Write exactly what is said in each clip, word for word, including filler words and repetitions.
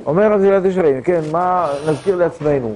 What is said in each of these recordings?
אומר מסילת ישרים, כן, מה נזכיר לעצמנו?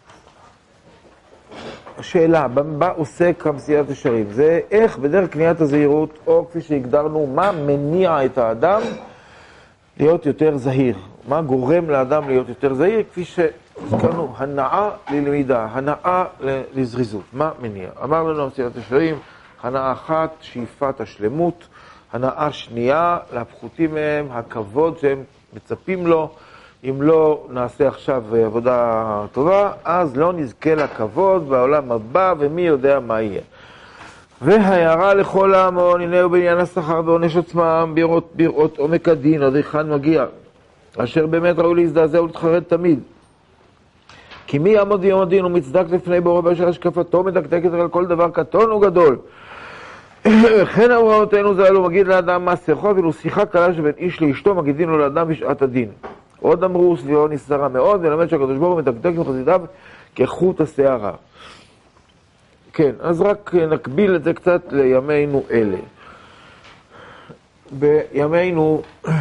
השאלה, מה עוסק מסילת ישרים? זה איך בדרך קניית הזהירות, או כפי שהגדרנו, מה מניע את האדם להיות יותר זהיר? מה גורם לאדם להיות יותר זהיר? כפי שהזכרנו, הנאה ללמידה, הנאה לזריזות. מה מניע? אמר לנו מסילת ישרים, הנאה אחת, שאיפת השלמות, הנאה שנייה, להפחותים מהם, הכבוד שהם מצפים לו. אם לא נעשה עכשיו עבודה טובה, אז לא נזכה לכבוד בעולם הבא, ומי יודע מה יהיה. וההערה לכל ההמון, הנה הוא בעניין השכר ועונש עצמם, בראות, בראות עומק הדין, עד היכן מגיע, אשר באמת ראוי להזדעזע ולהתחרט תמיד. כי מי יעמוד יום הדין ומצדק לפני בורא באשר השקפתו מדקדקת על כל דבר קטון וגדול. וכן הוראותינו זה אלו מגיד לאדם מה שיחו, ואילו שיחה קלה שבין איש לאשתו מגידין לו לאדם בשעת הדין. עוד אמרו סביבו נסתרה מאוד, ולמד שהקדוש ברוך הוא מדקדק מחסידיו כחוט השערה. כן, אז רק נקביל את זה קצת לימינו אלה. בימינו,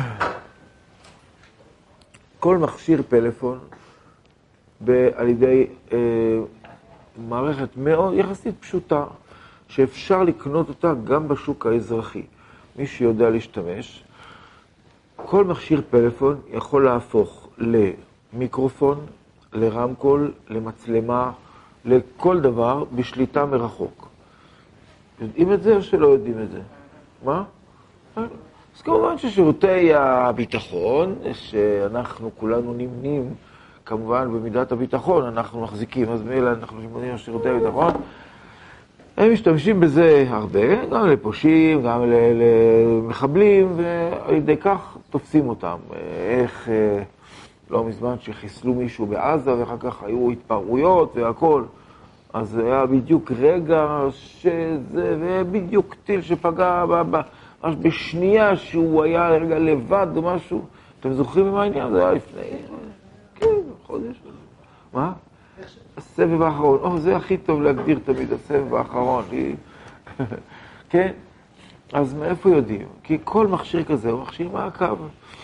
כל מכשיר פלאפון, על ידי אה, מערכת מאוד יחסית פשוטה, שאפשר לקנות אותה גם בשוק האזרחי. מי שיודע להשתמש, כל מכשיר פלאפון יכול להפוך למיקרופון, לרמקול, למצלמה, לכל דבר בשליטה מרחוק. יודעים את זה או שלא יודעים את זה? מה? אז כמובן ששירותי הביטחון, שאנחנו כולנו נמנים, כמובן במידת הביטחון אנחנו מחזיקים, אז מאלה אנחנו נמנים על שירותי הביטחון, הם משתמשים בזה הרבה, גם לפושעים, גם למחבלים, ועל ידי כך תופסים אותם. איך לא מזמן שחיסלו מישהו בעזה, ואחר כך היו התפרעויות והכל. אז זה היה בדיוק רגע שזה, ובדיוק טיל שפגע ממש בשנייה שהוא היה רגע לבד או משהו. אתם זוכרים מה העניין? זה היה לפני, כן, חודש. מה? הסבב האחרון. או, זה הכי טוב להגדיר תמיד, הסבב האחרון. כן? אז מאיפה יודעים? כי כל מכשיר כזה הוא מכשיר מעקב.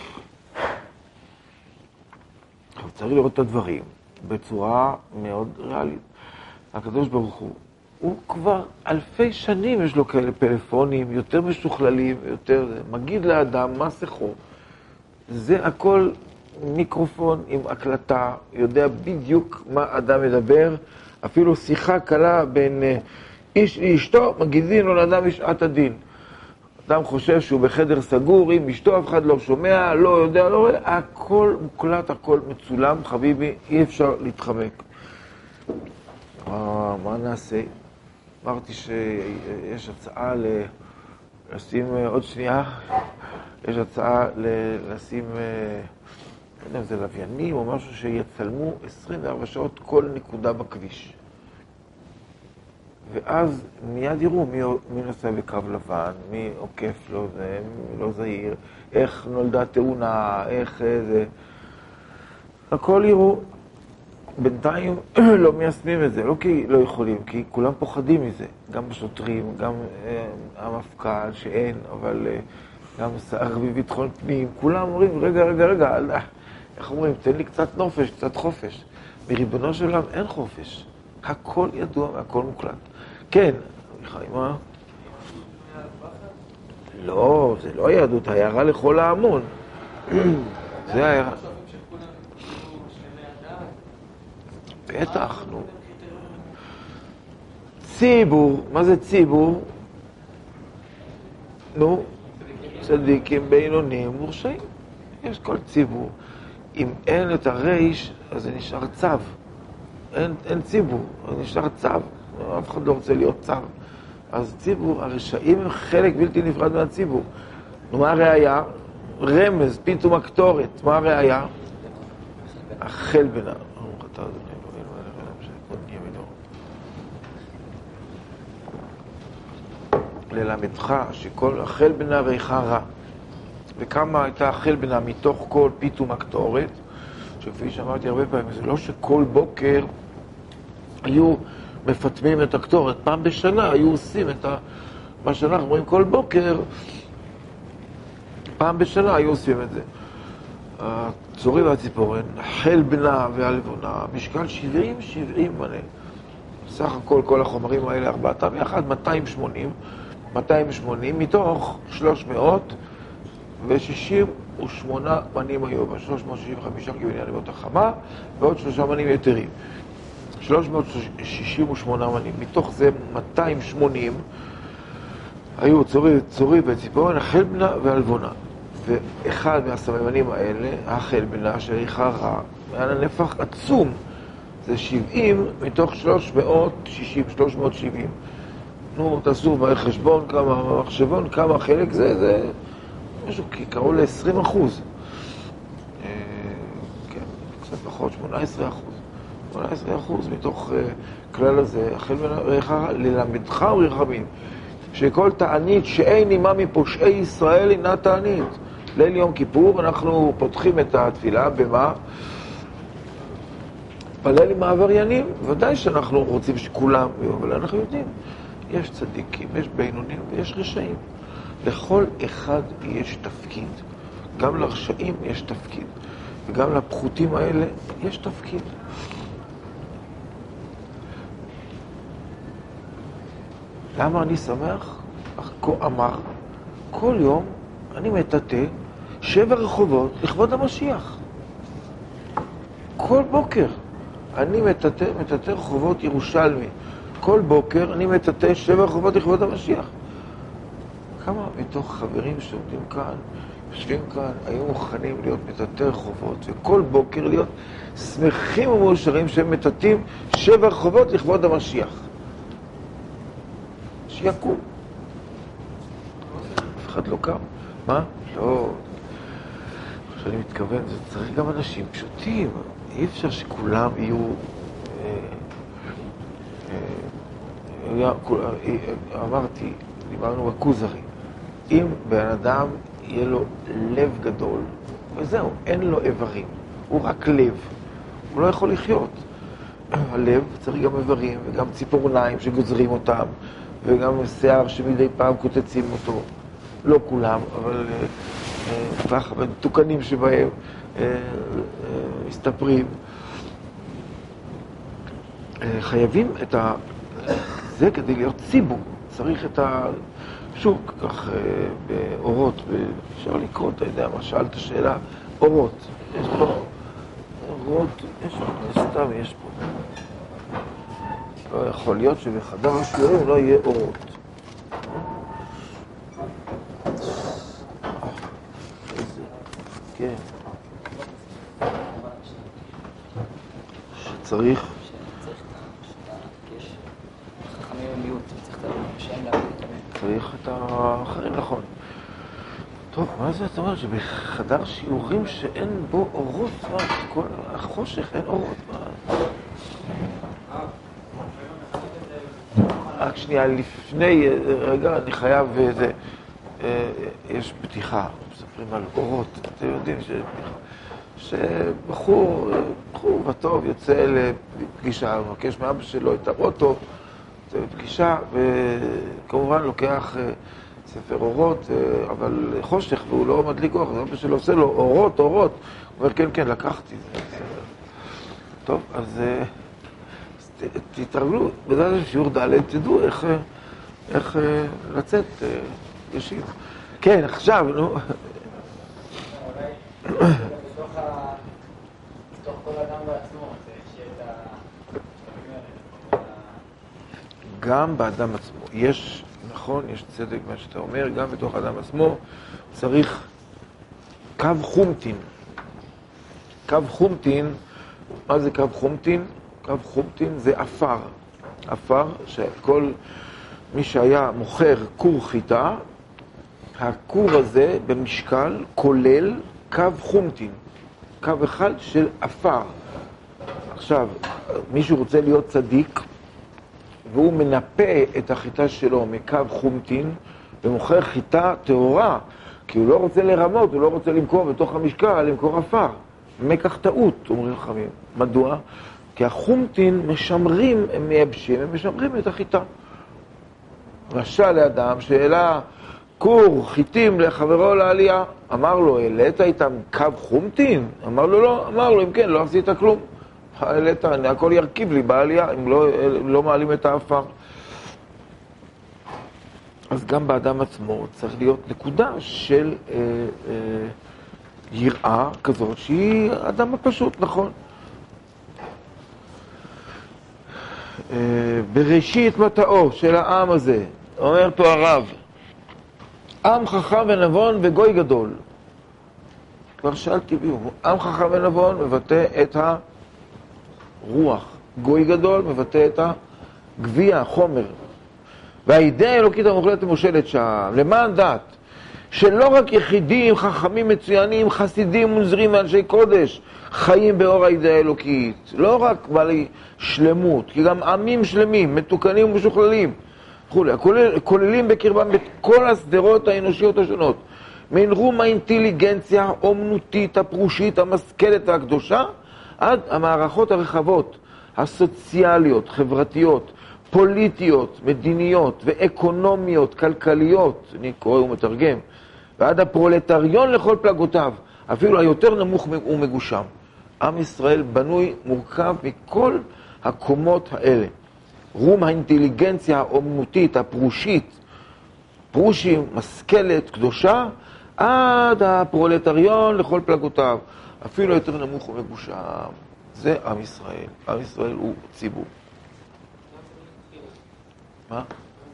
צריך לראות את הדברים בצורה מאוד ריאלית. הקדוש ברוך הוא, הוא כבר אלפי שנים יש לו כאלה פלאפונים, יותר משוכללים, יותר מגיד לאדם מה שיחו. זה הכל מיקרופון עם הקלטה, יודע בדיוק מה אדם מדבר, אפילו שיחה קלה בין איש לאשתו, מגידין לו לאדם בשעת הדין. אדם חושב שהוא בחדר סגור, עם אשתו אף אחד לא שומע, לא יודע, לא רואה, הכל מוקלט, הכל מצולם, חביבי, אי אפשר להתחמק. מה, מה נעשה? אמרתי שיש הצעה ל... לשים עוד שנייה, יש הצעה ל... לשים, לא יודע אם זה לוויינים או משהו שיצלמו עשרים וארבע שעות כל נקודה בכביש. ואז מיד יראו מי, מי נוסע בקו לבן, מי עוקף לו, זה, מי לא זהיר, איך נולדה תאונה, איך זה. הכל יראו. בינתיים לא מיישמים את זה, לא כי לא יכולים, כי כולם פוחדים מזה. גם בשוטרים, גם אה, המפכ"ל שאין, אבל אה, גם שר בביטחון פנים, כולם אומרים, רגע, רגע, רגע, אל, איך אומרים, תן לי קצת נופש, קצת חופש. מריבונו של עולם אין חופש. הכל ידוע והכל מוקלט. כן, חיים, מה? לא, זה לא היהדות, הערה לכל ההמון. זה הערה. בטח, נו. ציבור, מה זה ציבור? נו, צדיקים, בינונים, מורשעים. יש כל ציבור. אם אין את הרייש, אז זה נשאר צו. אין, אין ציבור, זה נשאר צו. אף אחד לא רוצה להיות צו. אז ציבור, הרשעים הם חלק בלתי נפרד מהציבור. נו, מה הראיה? רמז, פתאום הקטורת. מה הראיה? החל בנה. ללמדך שכל החל בנה ריחה רע. וכמה הייתה החל בנה מתוך כל פתאום הקטורת, שכפי שאמרתי הרבה פעמים, זה לא שכל בוקר היו מפתמים את הקטורת. פעם בשנה היו עושים את ה... מה שאנחנו רואים כל בוקר, פעם בשנה היו עושים את זה. הצורי והציפורן, החלבנה והלבונה, משקל שבעים שבעים מנה. סך הכל כל החומרים האלה, ארבעתם יחד, מאתיים ושמונים, מאתיים ושמונים מתוך שלוש מאות ושישים ושמונה מנים היו, שלוש מאות שישים וחמישה כבניין לבנות החמה, ועוד שלושה מנים יתרים. שלוש מאות שישים ושמונה מנים, מתוך זה מאתיים ושמונים היו צורי, צורי וציפורן, החלבנה והלבונה. ואחד מהסממנים האלה, החלבנה שהריחה רע, היה לה נפח עצום, זה שבעים מתוך שלוש מאות שישים, שלוש מאות שבעים. נו, תעשו בחשבון כמה, מחשבון כמה חלק זה, זה משהו קראו ל-עשרים אחוז. כן, קצת פחות, שמונה עשרה אחוז. שמונה עשרה אחוז מתוך כלל הזה, החלבנה ריחה רע, ללמדך ורחמים. שכל תענית שאין עימה מפושעי ישראל אינה תענית. ליל יום כיפור אנחנו פותחים את התפילה במה? בליל עם העבריינים. ודאי שאנחנו רוצים שכולם, אבל אנחנו יודעים, יש צדיקים, יש בינונים ויש רשעים. לכל אחד יש תפקיד. גם לרשעים יש תפקיד. וגם לפחותים האלה יש תפקיד. למה אני שמח? כה אמר, כל יום אני מטאטא שבע רחובות לכבוד המשיח. כל בוקר אני מטאטא, מטאטא רחובות ירושלמי. כל בוקר אני מטאטא שבע רחובות לכבוד המשיח. כמה מתוך חברים שעומדים כאן, יושבים כאן, היו מוכנים להיות מטאטא רחובות, וכל בוקר להיות שמחים ומאושרים שהם מטאטאים שבע רחובות לכבוד המשיח. שיקום. אף אחד לא קם. מה? לא. כשאני מתכוון, זה צריך גם אנשים פשוטים. אי אפשר שכולם יהיו... אמרתי, דיברנו בכוזרי. אם בן אדם יהיה לו לב גדול, וזהו, אין לו איברים. הוא רק לב. הוא לא יכול לחיות. הלב צריך גם איברים וגם ציפורניים שגוזרים אותם. וגם שיער שמדי פעם קוצצים אותו. לא כולם, אבל ככה, בתוקנים שבהם מסתפרים. חייבים את ה... זה כדי להיות ציבור. צריך את ה... שוב, כך באורות, אפשר לקרוא, אתה יודע מה, שאלת שאלה, אורות. יש פה אורות, יש פה, סתם יש פה. לא יכול להיות שבחדר השיעורים לא יהיה אורות. כן. שצריך... צריך את האחרים, נכון. טוב, מה זה אתה אומר? שבחדר שיעורים שאין בו אורות, מה? כל החושך אין אורות, מה? רק שנייה, לפני, רגע, אני חייב, זה, יש בדיחה, מספרים על אורות, אתם יודעים שבחור, בחור וטוב יוצא לפגישה, הוא מבקש מאבא שלו את האוטו, פגישה, וכמובן לוקח ספר אורות, אבל חושך, והוא לא מדליק אור, אבא שלו עושה לו אורות, אורות, הוא אומר, כן, כן, לקחתי. טוב, אז... תתרגלו, בדעת שיעור ד' תדעו איך, איך לצאת ישיב. כן, עכשיו, נו. אולי בתוך כל אדם בעצמו, שיהיה את ה... גם באדם עצמו. יש, נכון, יש צדק מה שאתה אומר, גם בתוך האדם עצמו צריך קו חומטין. קו חומטין, מה זה קו חומטין? קו חומטין זה אפר. אפר שכל מי שהיה מוכר קור חיטה, הקור הזה במשקל כולל קו חומטין. קו אחד של אפר. עכשיו, מישהו רוצה להיות צדיק, והוא מנפה את החיטה שלו מקו חומטין, ומוכר חיטה טהורה, כי הוא לא רוצה לרמות, הוא לא רוצה למכור בתוך המשקל, למכור אפר. מקח טעות, אומרים חכמים. מדוע? כי החומטין משמרים, הם מייבשים, הם משמרים את החיטה. רשע לאדם שאלה כור חיטים לחברו לעלייה. אמר לו, העלית איתם קו חומטין? אמר לו, לא. אמר לו, אם כן, לא עשית כלום. העלית, הכל ירכיב לי בעלייה, אם לא, לא מעלים את האפר. אז גם באדם עצמו צריך להיות נקודה של אה, אה, יראה כזאת שהיא אדם הפשוט, נכון? אה, בראשית מטאו של העם הזה, אומר פה הרב, עם חכם ונבון וגוי גדול. כבר שאלתי בי, עם חכם ונבון מבטא את הרוח, גוי גדול מבטא את הגביע, החומר. והאידאה האלוקית המוחלטת מושלת שם, למען דת, שלא רק יחידים, חכמים מצוינים, חסידים מוזרים ואנשי קודש, חיים באור האידאה האלוקית, לא רק בעלי שלמות, כי גם עמים שלמים, מתוקנים ומשוכללים, כולל, כוללים בקרבם את כל הסדרות האנושיות השונות, מן רום האינטליגנציה האומנותית, הפרושית, המשכלת והקדושה, עד המערכות הרחבות, הסוציאליות, חברתיות, פוליטיות, מדיניות ואקונומיות, כלכליות, אני קורא ומתרגם, ועד הפרולטריון לכל פלגותיו, אפילו היותר נמוך ומגושם. עם ישראל בנוי, מורכב מכל הקומות האלה. רום האינטליגנציה האומנותית, הפרושית, פרושים, משכלת, קדושה, עד הפרולטריון לכל פלגותיו, אפילו יותר נמוך ומגושם. זה עם ישראל. עם ישראל הוא ציבור. מה?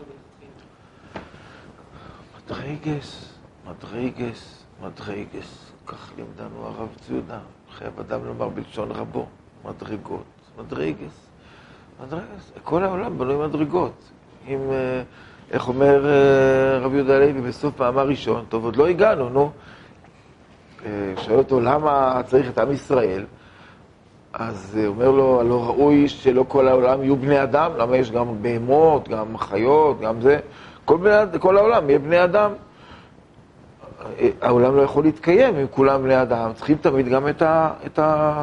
מדרגס, מדרגס, מדרגס. כך לימדנו הרב ציודה. חייב אדם לומר בלשון רבו. מדרגות, מדרגס. מדרגס. כל העולם בנוי מדרגות. אם, איך אומר רב יהודה הלוי בסוף מאמר ראשון, טוב, עוד לא הגענו, נו. שואל אותו, למה צריך את עם ישראל? אז אומר לו, הלא ראוי שלא כל העולם יהיו בני אדם, למה יש גם בהמות, גם חיות, גם זה, כל, בני, כל העולם יהיה בני אדם. העולם לא יכול להתקיים אם כולם בני אדם, צריכים תמיד גם את, ה, את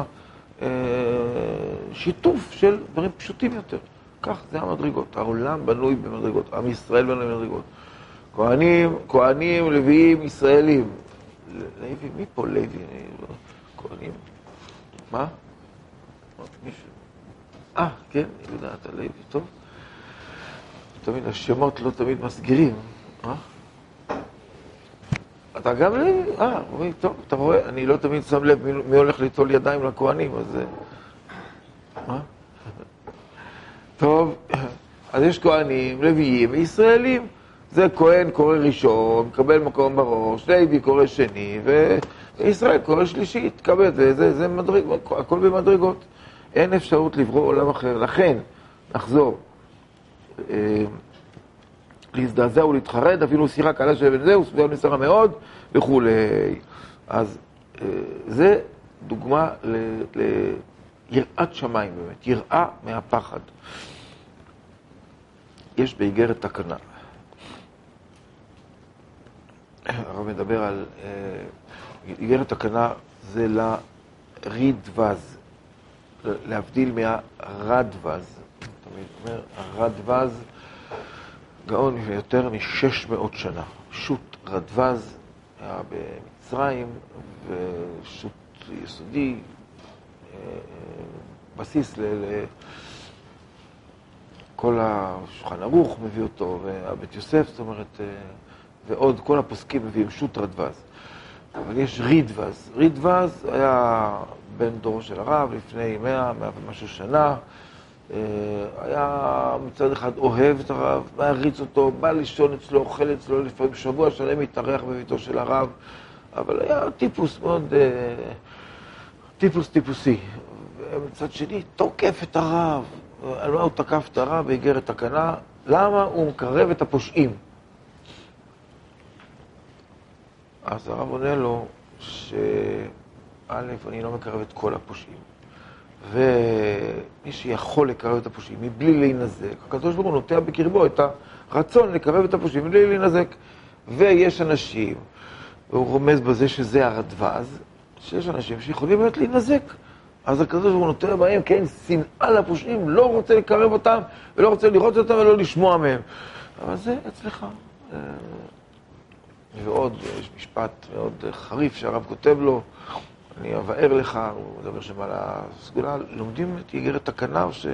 השיתוף של דברים פשוטים יותר. כך זה המדרגות, העולם בנוי במדרגות, עם ישראל בנוי במדרגות. כהנים, כהנים, לוויים, ישראלים. לוי, מי פה לוי? כהנים. מה? מישהו. אה, כן, אני יודעת, הלוי, טוב. תמיד השמות לא תמיד מסגירים. אה? אתה גם לוי? אה, רואים, טוב, אתה רואה, אני לא תמיד שם לב מי, מי הולך ליטול ידיים לכהנים, אז... מה? טוב, אז יש כהנים, לוויים וישראלים. זה כהן קורא ראשון, מקבל מקום בראש, לוי קורא שני, וישראל קורא שלישי, תקבל, זה, זה, זה מדרג, הכל במדרגות. אין אפשרות לברוא עולם אחר. לכן, נחזור, אה, להזדעזע ולהתחרד, אפילו שיחה קלה של בן זה, הוא סביבה נסרה מאוד, וכו'. אז אה, זה דוגמה ל, ליראת שמיים באמת, יראה מהפחד. יש באיגרת תקנה. הרב מדבר על איגרת תקנה, זה לרידווז, להבדיל מהרדווז. תמיד אומר, הרדווז גאון יותר מ-שש מאות שנה. שו"ת רדווז היה במצרים, ושו"ת יסודי, בסיס לכל השולחן ערוך מביא אותו, והבית יוסף, זאת אומרת, ועוד כל הפוסקים מביאים שו"ת רדווז. אבל יש רידווז. רידווז היה בן דור של הרב לפני מאה, מאה ומשהו שנה. היה מצד אחד אוהב את הרב, מעריץ אותו, בא לישון אצלו, אוכל אצלו, לפעמים שבוע שלם מתארח בביתו של הרב, אבל היה טיפוס מאוד, טיפוס טיפוסי. ומצד שני, תוקף את הרב. על מה הוא תקף את הרב באיגרת תקנה? למה הוא מקרב את הפושעים? אז הרב עונה לו שא', אני לא מקרב את כל הפושעים. ומי שיכול לקרב את הפושעים מבלי להינזק, הקדוש ברוך הוא נוטע בקרבו את הרצון לקרב את הפושעים מבלי להינזק. ויש אנשים, והוא רומז בזה שזה הרדווז, שיש אנשים שיכולים באמת להינזק. אז הקדוש ברוך הוא נוטע בהם, כן, שנאה לפושעים, לא רוצה לקרב אותם, ולא רוצה לראות אותם ולא לשמוע מהם. אבל זה אצלך. ועוד, יש משפט מאוד חריף שהרב כותב לו, אני אבאר לך, הוא מדבר שם על הסגולה, לומדים את איגרת הכנר ש...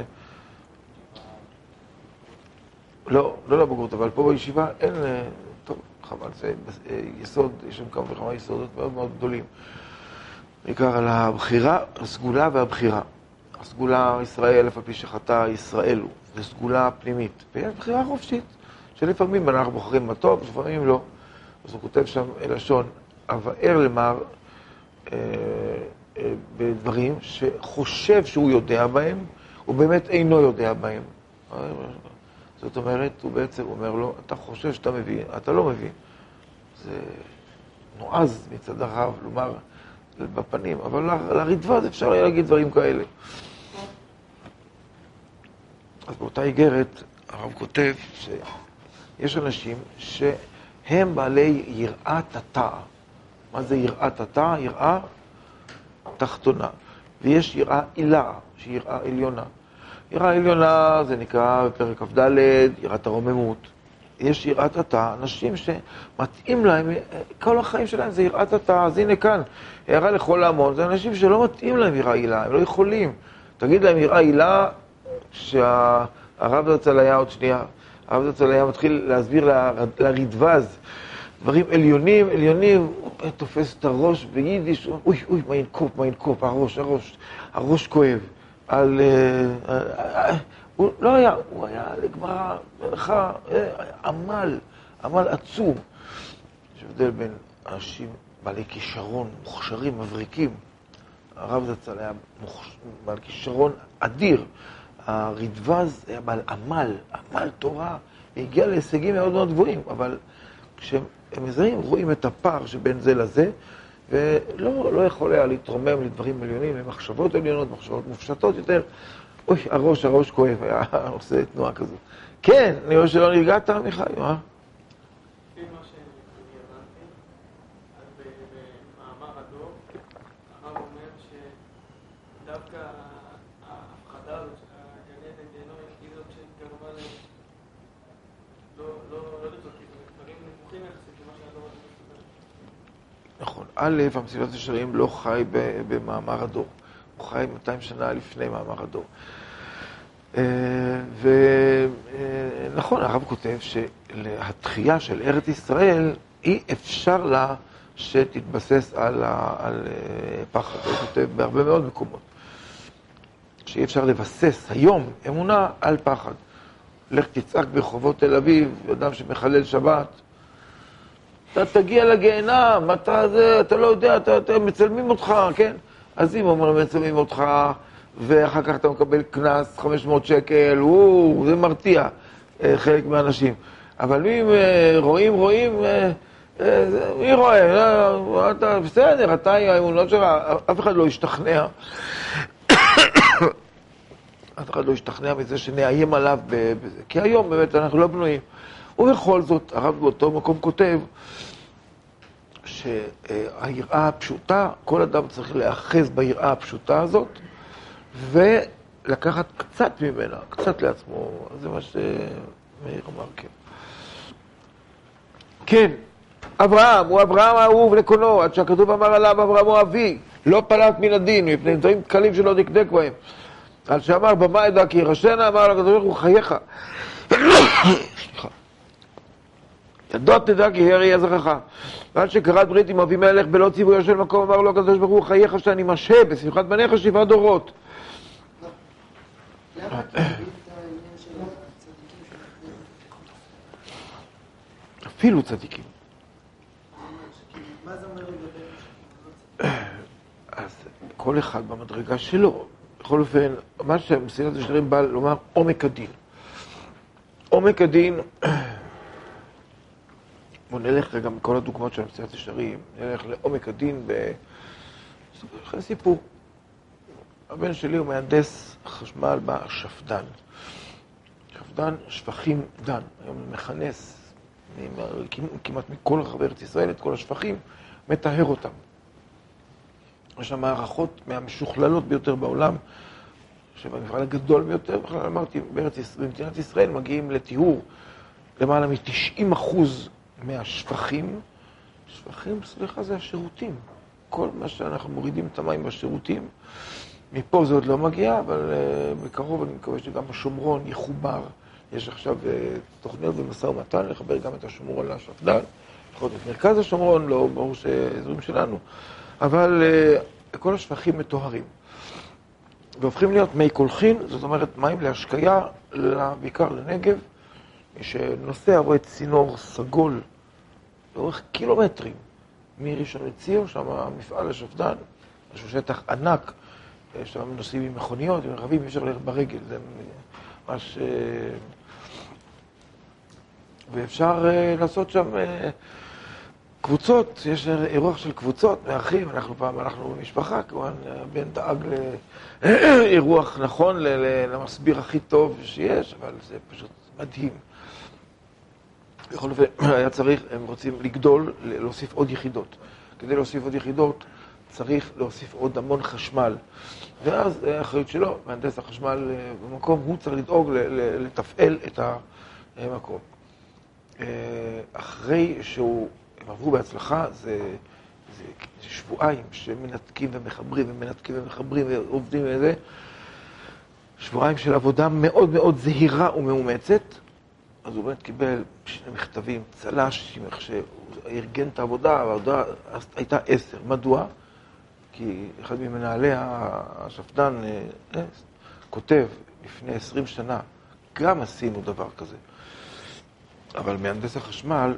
לא, לא לבגרות, אבל פה בישיבה אין, טוב, חבל, זה יסוד, יש שם כמה וכמה יסודות מאוד מאוד גדולים. בעיקר על הבחירה, הסגולה והבחירה. הסגולה ישראל, אף על פי שחטא ישראל הוא, זה סגולה פנימית. ויש בחירה חופשית, שלפעמים אנחנו בוחרים מה טוב, לפעמים לא. אז הוא כותב שם לשון, אבאר למר אה, אה, בדברים שחושב שהוא יודע בהם, הוא באמת אינו יודע בהם. זאת אומרת, הוא בעצם אומר לו, אתה חושב שאתה מבין, אתה לא מבין. זה נועז מצד הרב, לומר בפנים, אבל לרדב"ז אפשר להגיד דברים כאלה. אז באותה איגרת, הרב כותב שיש אנשים שהם בעלי יראת התא. מה זה יראת התא? יראה תחתונה. ויש יראה עילה, שהיא יראה עליונה. יראה עליונה זה נקרא בפרק כ"ד, יראת הרוממות. יש יראת התא, אנשים שמתאים להם, כל החיים שלהם זה יראת התא. אז הנה כאן, הערה לכל ההמון, זה אנשים שלא מתאים להם יראה עילה, הם לא יכולים. תגיד להם יראה עילה, שהרב זצ"ל היה עוד שנייה, הרב זצ"ל היה מתחיל להסביר לרדב"ז, דברים עליונים, עליונים, הוא תופס את הראש ביידיש, אוי, אוי, מיין קופ, מיין קופ, הראש, הראש, הראש כואב. על... הוא לא היה, הוא היה לגמרא, מלאכה, עמל, עמל עצום. יש הבדל בין אנשים בעלי כישרון, מוכשרים, מבריקים. הרב זצ"ל היה בעל כישרון אדיר. הרדב"ז היה בעל עמל, עמל תורה, והגיע להישגים מאוד מאוד גבוהים, אבל כשהם מזהים, רואים את הפער שבין זה לזה, ולא לא יכול היה להתרומם לדברים עליונים, למחשבות עליונות, מחשבות מופשטות יותר. אוי, הראש, הראש כואב, היה עושה תנועה כזו. כן, אני רואה שלא נרגעת, מיכאי, מה? לפי מה שאני הבנתי, אז במאמר הדור, הרב אומר שדווקא ההפחדה הזאת של הגן עדן גיהנום היא זאת שגרמה להם לא לצאת, כי זה דברים נמוכים יחסית למה שהדור הזה מסתכל. נכון. א', המסילת ישרים לא חי במאמר הדור. הוא חי מאתיים שנה לפני מאמר הדור. ונכון, הרב כותב שהתחייה של ארץ ישראל, אי אפשר לה שתתבסס על, על פחד. הוא כותב בהרבה מאוד מקומות. שאי אפשר לבסס היום אמונה על פחד. לך תצעק ברחובות תל אביב, אדם שמחלל שבת, אתה תגיע לגיהנם, אתה זה, אתה לא יודע, אתה, אתה מצלמים אותך, כן? אז אם אומרים, מצלמים אותך, ואחר כך אתה מקבל קנס, חמש מאות שקל, וואו, זה מרתיע חלק מהאנשים. אבל אם רואים, רואים, מי רואה? אתה, בסדר, אתה, האמונות שלך, אף אחד לא ישתכנע. אף אחד לא ישתכנע מזה שנאיים עליו בזה. כי היום באמת אנחנו לא בנויים. ובכל זאת, הרב באותו מקום כותב שהיראה הפשוטה, כל אדם צריך להאחז ביראה הפשוטה הזאת, ולקחת קצת ממנה, קצת לעצמו. זה מה שמאיר אמר, כן. כן, אברהם, הוא אברהם האהוב לקונו, עד שהכתוב אמר עליו, אברהם הוא אבי, לא פלט מן הדין, מפני דברים קלים שלא דקדק בהם. על שאמר, במה ידע כי ירשנה, אמר לו, הכתוב הוא חייך. ידות תדע כי הרי יזרעך. ועד שקראת ברית עם אבימלך בלא ציוויה של מקום, אמר לו הקדוש ברוך הוא חייך שאני משהה בשמחת בניך שבעה דורות. אפילו צדיקים. מה זה אומר לגבי? אז כל אחד במדרגה שלו. בכל אופן, מה שמסילת ישרים בא לומר עומק הדין. עומק הדין, בוא נלך רגע מכל הדוגמאות של מסילת ישרים, נלך לעומק הדין אחרי סיפור. הבן שלי הוא מהנדס חשמל בשפדן. שפדן, שפכים דן. היום מכנס כמעט מכל רחבי ארץ ישראל את כל השפכים, מטהר אותם. יש שם מערכות מהמשוכללות ביותר בעולם, שבמפעל הגדול ביותר, בכלל אמרתי, בארץ ישראל, במדינת ישראל מגיעים לטיהור למעלה מ-תשעים אחוז מהשפכים השפכים, סליחה, זה השירותים. כל מה שאנחנו מורידים את המים בשירותים, מפה זה עוד לא מגיע, אבל uh, בקרוב אני מקווה שגם השומרון יחובר. יש עכשיו uh, תוכניות ומשא ומתן לחבר גם את השומרון לשפד"ן, לפחות את מרכז השומרון, לא ברור שאזורים שלנו, אבל uh, כל השפכים מטוהרים. והופכים להיות מי קולחין, זאת אומרת מים להשקיה, בעיקר לנגב. מי שנוסע רואה צינור סגול לאורך קילומטרים מראשון לציון, שם המפעל השפד"ן, משהו שטח ענק, שם נוסעים עם מכוניות, עם רכבים, אפשר ללכת ברגל, זה ממש... ואפשר לעשות שם קבוצות, יש אירוח של קבוצות, מארחים, אנחנו פעם, אנחנו משפחה, כמובן, בן דאג לאירוח נכון, למסביר הכי טוב שיש, אבל זה פשוט מדהים. בכל אופן, היה צריך, הם רוצים לגדול, להוסיף עוד יחידות. כדי להוסיף עוד יחידות, צריך להוסיף עוד המון חשמל. ואז האחריות שלו, מהנדס החשמל במקום, הוא צריך לדאוג לתפעל את המקום. אחרי שהוא, הם עברו בהצלחה, זה, זה, זה שבועיים שמנתקים ומחברים ומנתקים ומחברים ועובדים וזה. שבועיים של עבודה מאוד מאוד זהירה ומאומצת. אז הוא באמת קיבל שני מכתבים, צל"ש, שהוא ארגן את העבודה, העבודה הייתה עשר. מדוע? כי אחד ממנהלי השפד"ן כותב לפני עשרים שנה, גם עשינו דבר כזה. אבל מהנדס החשמל,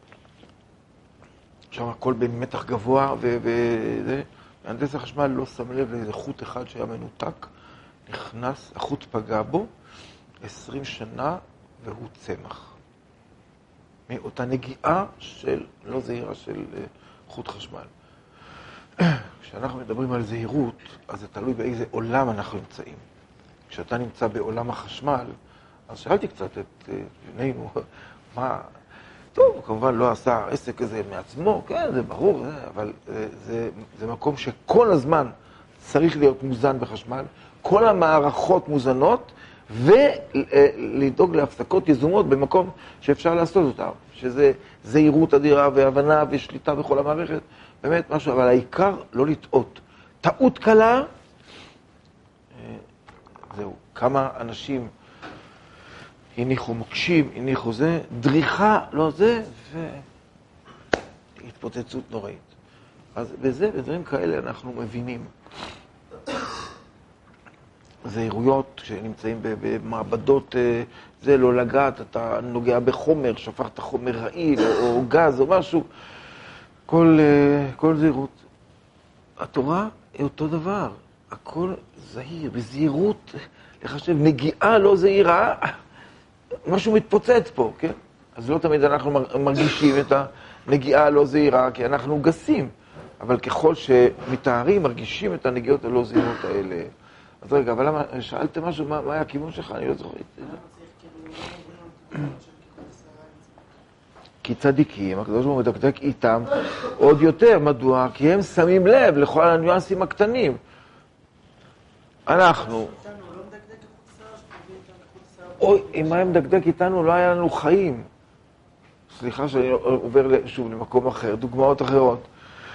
שם הכל במתח גבוה, וזה, מהנדס החשמל לא שם לב לאיזה חוט אחד שהיה מנותק, נכנס, החוט פגע בו, עשרים שנה, והוא צמח. מאותה נגיעה של, לא זהירה, של חוט חשמל. כשאנחנו מדברים על זהירות, אז זה תלוי באיזה עולם אנחנו נמצאים. כשאתה נמצא בעולם החשמל, אז שאלתי קצת את בנינו, מה... טוב, הוא כמובן לא עשה עסק כזה מעצמו, כן, זה ברור, אבל זה, זה, זה מקום שכל הזמן צריך להיות מוזן בחשמל, כל המערכות מוזנות, ולדאוג להפסקות יזומות במקום שאפשר לעשות אותה, שזה זהירות אדירה והבנה ושליטה בכל המערכת, באמת משהו, אבל העיקר לא לטעות. טעות קלה, זהו, כמה אנשים הניחו מוקשים, הניחו זה, דריכה, לא זה, והתפוצצות נוראית. אז בזה, בדברים כאלה אנחנו מבינים. זהירויות שנמצאים במעבדות, זה לא לגעת, אתה נוגע בחומר, שפכת חומר רעיל או, או גז או משהו, כל, כל זהירות. התורה היא אותו דבר, הכל זהיר, בזהירות, לחשב נגיעה לא זהירה, משהו מתפוצץ פה, כן? אז לא תמיד אנחנו מרגישים את הנגיעה הלא זהירה, כי אנחנו גסים, אבל ככל שמתארים, מרגישים את הנגיעות הלא זהירות האלה. אז רגע, אבל למה, שאלתם משהו, מה, מה היה הכיוון שלך? אני לא זוכר את זה. כי צדיקים, הקדוש ברוך הוא מדקדק איתם עוד יותר. מדוע? כי הם שמים לב לכל הניואנסים הקטנים. אנחנו... אוי, אם היה מדקדק איתנו, לא היה לנו חיים. סליחה שאני עובר שוב למקום אחר, דוגמאות אחרות.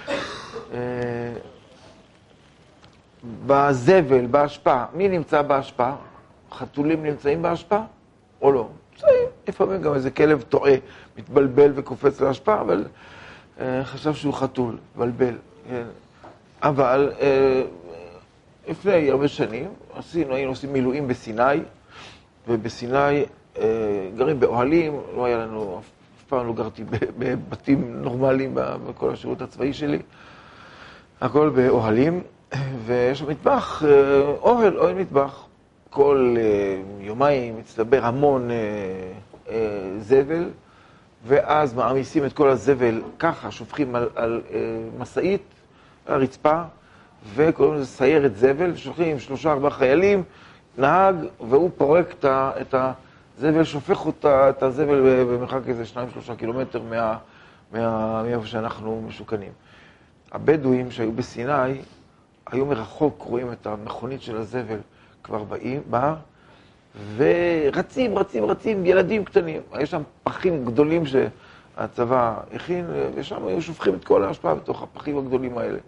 בזבל, בהשפעה. מי נמצא בהשפעה? חתולים נמצאים בהשפעה? או לא? נמצאים. לפעמים גם איזה כלב טועה, מתבלבל וקופץ להשפעה, אבל אה, חשב שהוא חתול, בלבל. כן. אבל אה, לפני הרבה שנים, עשינו, היינו עושים מילואים בסיני, ובסיני אה, גרים באוהלים, לא היה לנו, אף פעם לא גרתי בבתים נורמליים בכל השירות הצבאי שלי, הכל באוהלים. ויש שם מטבח, אוהל, אוהל מטבח. כל יומיים מצטבר המון זבל, ואז מעמיסים את כל הזבל ככה, שופכים על, על מסעית, על הרצפה, וקוראים לזה סיירת זבל, ושולחים שלושה ארבעה חיילים, נהג, והוא פורק את הזבל, שופך אותה, את הזבל במרחק איזה שניים שלושה קילומטר מה, מה, מאיפה שאנחנו משוכנים. הבדואים שהיו בסיני, היו מרחוק, רואים את המכונית של הזבל כבר באים, בא, ורצים, רצים, רצים, ילדים קטנים. יש שם פחים גדולים הצבא הכין, ושם היו שופכים את כל ההשפעה בתוך הפחים הגדולים האלה.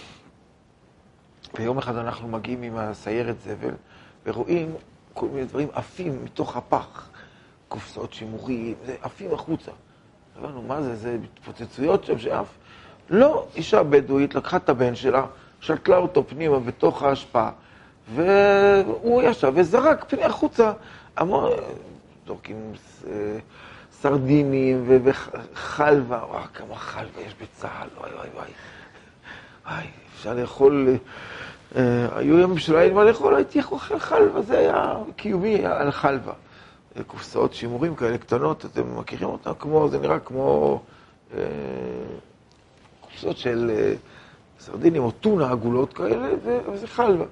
ויום אחד אנחנו מגיעים עם הסיירת זבל, ורואים כל מיני דברים עפים מתוך הפח. קופסאות שימורים, זה עפים החוצה. הבנו, מה זה? זה התפוצצויות שם שאף? לא, אישה בדואית לקחה את הבן שלה, שתלה אותו פנימה בתוך ההשפעה, והוא ישב וזרק פני החוצה. המון, זורקים סרדינים וחלבה, וואי, כמה חלבה יש בצהל, וואי וואי וואי. וואי, אפשר לאכול, היו ימים שלא היה לי מה לאכול, הייתי אוכל חלבה, זה היה קיומי על חלבה. קופסאות שימורים כאלה קטנות, אתם מכירים אותם כמו, זה נראה כמו אה, קופסאות של אה, סרדינים או טונה עגולות כאלה, וזה חלבה.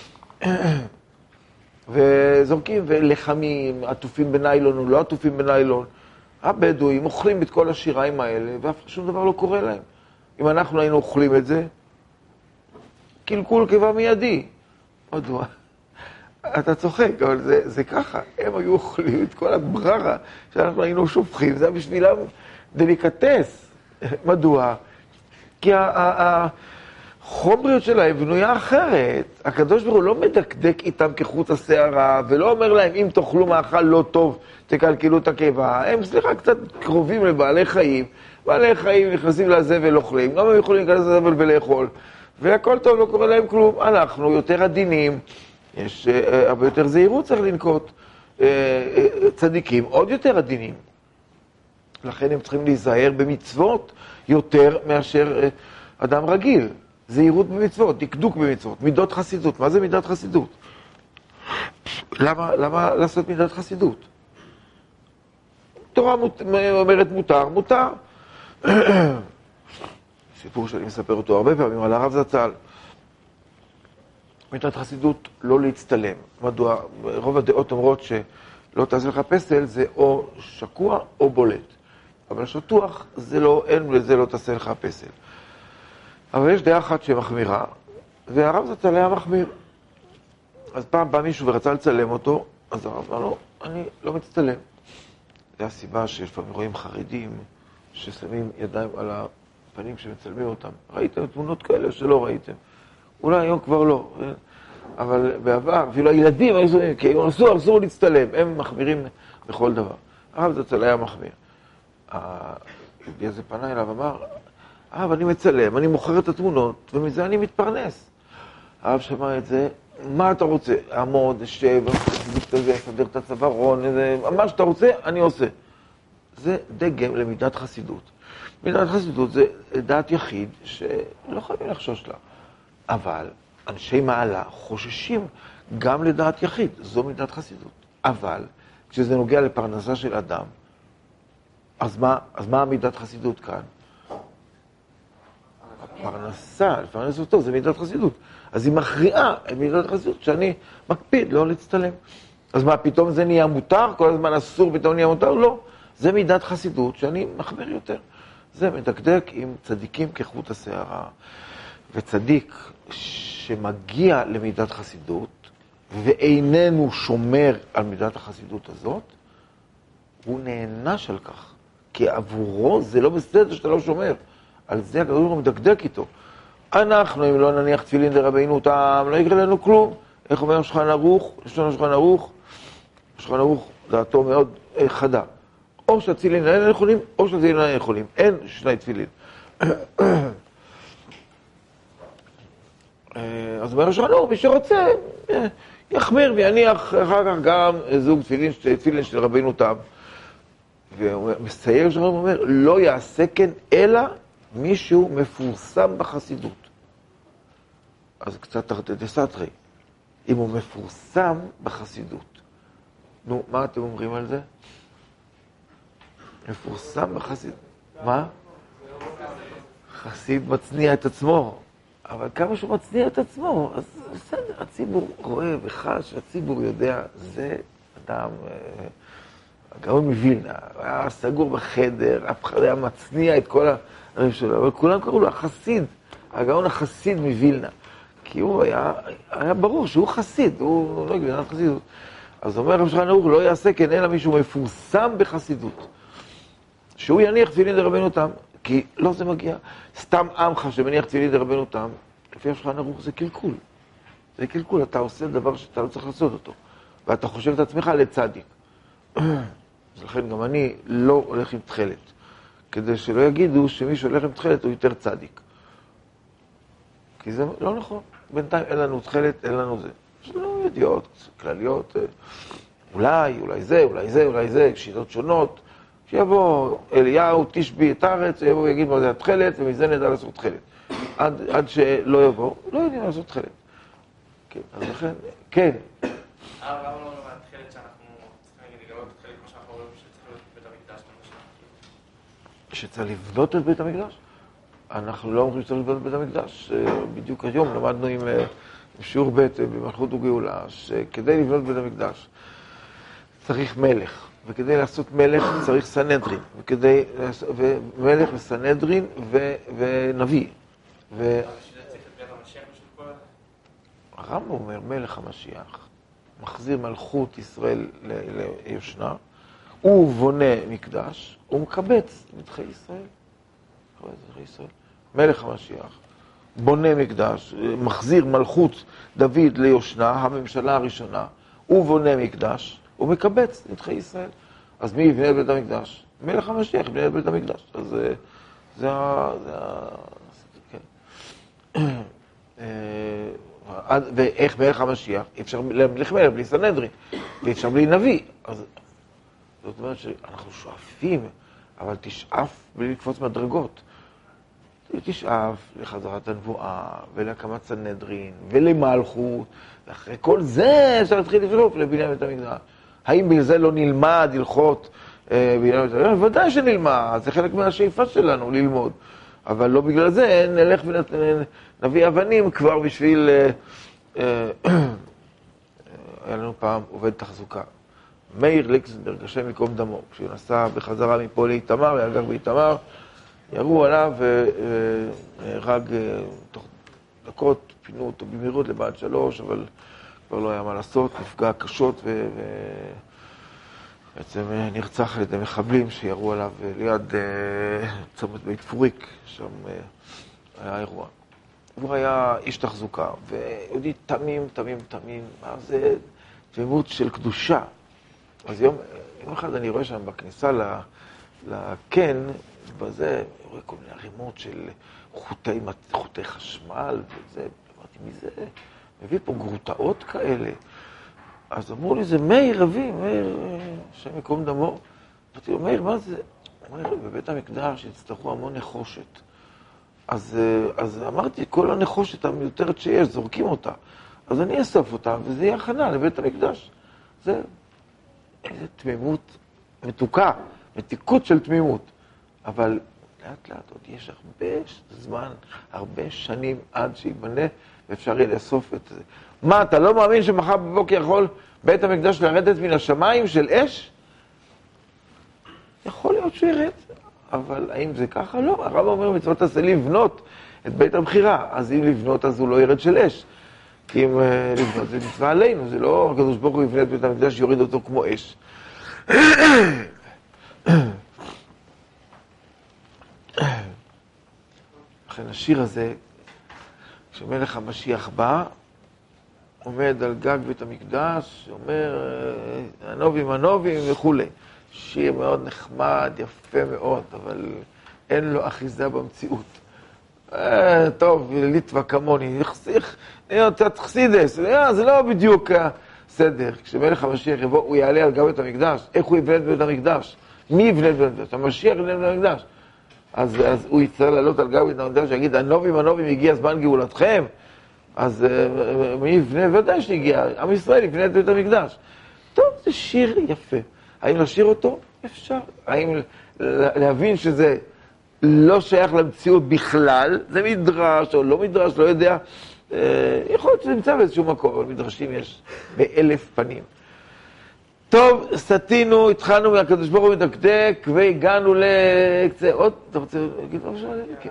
וזורקים ולחמים, עטופים בניילון או לא עטופים בניילון. הבדואים אוכלים את כל השיריים האלה, ואף שום דבר לא קורה להם. אם אנחנו היינו אוכלים את זה, קלקול קיבה מיידי. מדוע? אתה צוחק, אבל זה, זה ככה. הם היו אוכלים את כל הבררה שאנחנו היינו שופכים. זה בשבילם דליקטס. מדוע? כי החומריות שלהם בנויה אחרת. הקדוש ברוך הוא לא מדקדק איתם כחוט השערה, ולא אומר להם, אם תאכלו מאכל לא טוב, תקלקלו את הקיבה. הם, סליחה, קצת קרובים לבעלי חיים. בעלי חיים נכנסים לזבל אוכלים. גם הם יכולים להיכנס לזבל ולאכול. והכל טוב, לא קורה להם כלום. אנחנו יותר עדינים. יש הרבה יותר זהירות צריך לנקוט. צדיקים עוד יותר עדינים. לכן הם צריכים להיזהר במצוות יותר מאשר אדם רגיל. זהירות במצוות, דקדוק במצוות, מידות חסידות. מה זה מידת חסידות? למה, למה לעשות מידת חסידות? תורה מות, אומרת מותר, מותר. סיפור שאני מספר אותו הרבה פעמים על הרב זצ"ל. מידת חסידות לא להצטלם. מדוע? רוב הדעות אומרות שלא תעשה לך פסל זה או שקוע או בולט. אבל שטוח זה לא, אין לזה לא תעשה לך פסל. אבל יש דעה אחת שמחמירה, והרב זצ"ל היה מחמיר. אז פעם בא מישהו ורצה לצלם אותו, אז הרב אמר לו, אני לא מצטלם. זה הסיבה שלפעמים רואים חרדים ששמים ידיים על הפנים שמצלמים אותם. ראיתם תמונות כאלה שלא ראיתם. אולי היום כבר לא, אבל בעבר, אפילו הילדים היו זוהים, כי הם אסור, אסור להצטלם, הם מחמירים בכל דבר. הרב זצ"ל היה מחמיר. היהודי הזה פנה אליו, אמר, הרב, אני מצלם, אני מוכר את התמונות, ומזה אני מתפרנס. הרב שמע את זה, מה אתה רוצה? עמוד, שב, סדר את הצווארון, מה שאתה רוצה, אני עושה. זה דגם למידת חסידות. מידת חסידות זה דעת יחיד שלא חייבים לחשוש לה. אבל אנשי מעלה חוששים גם לדעת יחיד, זו מידת חסידות. אבל כשזה נוגע לפרנסה של אדם, אז מה, אז מה מידת חסידות כאן? הפרנסה, לפרנס אותו, זה מידת חסידות. אז היא מכריעה את מידת חסידות, שאני מקפיד לא להצטלם. אז מה, פתאום זה נהיה מותר? כל הזמן אסור, פתאום נהיה מותר? לא. זה מידת חסידות שאני מחמיר יותר. זה מדקדק עם צדיקים כחוט השערה. וצדיק שמגיע למידת חסידות, ואיננו שומר על מידת החסידות הזאת, הוא נענש על כך. כי עבורו זה לא בסדר שאתה לא שומר. על זה הקדוש ברוך הוא מדקדק איתו. אנחנו, אם לא נניח תפילין דרבנו תם, לא יקרה לנו כלום. איך אומר שולחן ערוך? יש לנו שולחן ערוך. שולחן ערוך דעתו מאוד אה, חדה. או שהתפילין אין יכולים, או שהתפילין אין יכולים. אין שני תפילין. אז אומר שולחן ערוך, מי שרוצה, יחמיר ויניח אחר כך גם זוג תפילין, תפילין של רבנו תם. ומסתייג שולחן ערוך אומר, לא יעשה כן אלא מישהו מפורסם בחסידות. אז קצת תרתי סתרי. אם הוא מפורסם בחסידות. נו, מה אתם אומרים על זה? מפורסם בחסידות. מה? חסיד מצניע את עצמו. אבל כמה שהוא מצניע את עצמו, אז בסדר, הציבור רואה וחש, הציבור יודע, זה אדם... הגאון מווילנה, היה סגור בחדר, אף אחד היה מצניע את כל הרב שלו, אבל כולם קראו לו החסיד, הגאון החסיד מווילנה, כי הוא היה, היה ברור שהוא חסיד, הוא לא גבינת חסידות. אז אומר רב שולחן ערוך, לא יעשה כן אלא מישהו מפורסם בחסידות. שהוא יניח תפילין דרבנו תם, כי לא זה מגיע. סתם עמך שמניח תפילין דרבנו תם, לפי השולחן ערוך זה קלקול. זה קלקול, אתה עושה דבר שאתה לא צריך לעשות אותו, ואתה חושב את עצמך לצדיק. אז לכן גם אני לא הולך עם תחלת, כדי שלא יגידו שמי שהולך עם תחלת הוא יותר צדיק. כי זה לא נכון. בינתיים אין לנו תחלת, אין לנו זה. יש לנו ידיעות כלליות, אולי, אולי זה, אולי זה, אולי זה, שיטות שונות. שיבוא אליהו, תשבי את הארץ, יבוא ויגיד מה זה התחלת, ומזה נדע לעשות תחלת. עד, עד שלא יבוא, לא יודעים לעשות תחלת. כן, אז לכן, כן. הרב, למה לא מהתחלת שאנחנו צריכים לגלות תחלת כמו שאנחנו רואים שצריך להיות בית המקדש? שצריך לבנות את בית המקדש? אנחנו לא אומרים שצריך לבנות את בית המקדש. בדיוק היום למדנו עם שיעור ב' במלכות וגאולה, שכדי לבנות בית המקדש צריך מלך. וכדי לעשות מלך צריך סנהדרין, וכדי, ומלך וסנהדרין ו, ונביא. ו... הרמב"ם אומר, מלך המשיח מחזיר מלכות ישראל ליושנה, הוא בונה מקדש, הוא מקבץ נדחי ישראל. נדחי ישראל. מלך המשיח בונה מקדש, מחזיר מלכות דוד ליושנה, הממשלה הראשונה, הוא בונה מקדש, הוא מקבץ נדחי ישראל. אז מי יבנה את בית המקדש? מלך המשיח יבנה את בית המקדש. אז זה, זה ה... זה ה... כן. ואיך מלך המשיח? אפשר להמליך מלך בלי סנהדרין, ואפשר בלי נביא. אז זאת אומרת שאנחנו שואפים, אבל תשאף בלי לקפוץ מדרגות. תשאף לחזרת הנבואה, ולהקמת סנהדרין, ולמלכות, ואחרי כל זה אפשר להתחיל לשאוף לבניין בית המקדש. האם בגלל זה לא נלמד הלכות בניין בית המקדש? ודאי שנלמד, זה חלק מהשאיפה שלנו ללמוד. אבל לא בגלל זה נלך ונביא אבנים כבר בשביל... היה לנו פעם עובד תחזוקה. מאיר ליקסנברג, השם מקום דמו, כשהוא נסע בחזרה מפה לאיתמר, היה גר באיתמר, ירו עליו ונהרג תוך דקות, פינו אותו במהירות לבעד שלוש, אבל כבר לא היה מה לעשות, נפגע קשות ובעצם נרצח על ידי מחבלים שירו עליו ליד צומת בית פוריק, שם היה אירוע. הוא היה איש תחזוקה, ויהודי תמים, תמים, תמים, מה זה תמימות של קדושה. אז יום, יום אחד אני רואה שם בכניסה לקן, בזה, אני רואה כל מיני ערימות של חוטי, חוטי חשמל, וזה, אמרתי, מי זה? מביא פה גרוטאות כאלה. אז אמרו לי, זה מאיר אבי, מאיר, שם מקום דמו. אמרתי לו, מאיר, מה זה? הוא אומר, בבית המקדש יצטרכו המון נחושת. אז, אז אמרתי, כל הנחושת המיותרת שיש, זורקים אותה. אז אני אסף אותה, וזה יהיה הכנה לבית המקדש. זה איזו תמימות מתוקה, מתיקות של תמימות. אבל לאט לאט עוד יש הרבה זמן, הרבה שנים עד שיבנה, ואפשר יהיה לאסוף את זה. מה, אתה לא מאמין שמחר בבוקר יכול בית המקדש לרדת מן השמיים של אש? יכול להיות שירד, אבל האם זה ככה? לא. הרב אומר, מצוות עשה לבנות את בית הבחירה. אז אם לבנות, אז הוא לא ירד של אש. כי אם לבנות זה מצווה עלינו, זה לא הקדוש ברוך הוא יבנה את בית המקדש, יוריד אותו כמו אש. לכן השיר הזה, כשמלך המשיח בא, עומד על גג בית המקדש, אומר, הנובים, הנובים וכו'. שיר מאוד נחמד, יפה מאוד, אבל אין לו אחיזה במציאות. אה, טוב, ליטווה כמוני, יחסיך, אתה תחסידס, זה לא בדיוק הסדר. כשמלך המשיח יבוא, הוא יעלה על גג בית המקדש. איך הוא יבנה את בית המקדש? מי יבנה את בית המקדש? המשיח יבנה את בית המקדש. אז, אז הוא יצטרך לעלות על גג בית המקדש, שיגיד, הנובים, הנובים, הגיע זמן גאולתכם. אז מי יבנה? ודאי שהגיע, עם ישראל יבנה את בית המקדש. טוב, זה שיר יפה. האם לשיר אותו? אפשר. האם להבין שזה לא שייך למציאות בכלל, זה מדרש או לא מדרש, לא יודע. יכול להיות שזה נמצא באיזשהו מקום, אבל מדרשים יש באלף פנים. טוב, סתינו, התחלנו מהקדוש ברוך הוא מדקדק, והגענו לקצה עוד, אתה רוצה להגיד משהו על זה? כן.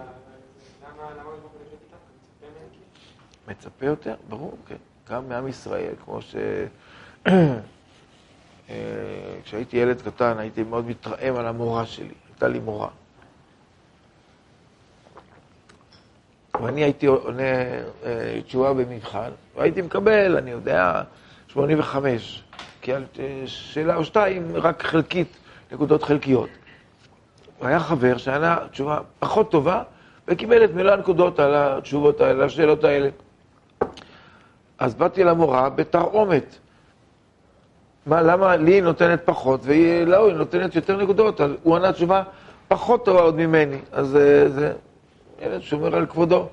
מצפה יותר? ברור, כן. גם מעם ישראל, כמו ש... כשהייתי ילד קטן, הייתי מאוד מתרעם על המורה שלי. הייתה לי מורה. ואני הייתי עונה אה, תשובה במבחן, והייתי מקבל, אני יודע, שמונים וחמש, כי על שאלה או שתיים רק חלקית, נקודות חלקיות. והיה חבר שהיה תשובה פחות טובה, וקיבל את מלוא הנקודות על התשובות האלה, השאלות האלה. אז באתי למורה בתרעומת. מה, למה לי היא נותנת פחות, והיא לא, היא נותנת יותר נקודות, הוא ענה תשובה פחות טובה עוד ממני. אז זה, זה ילד שומר על כבודו.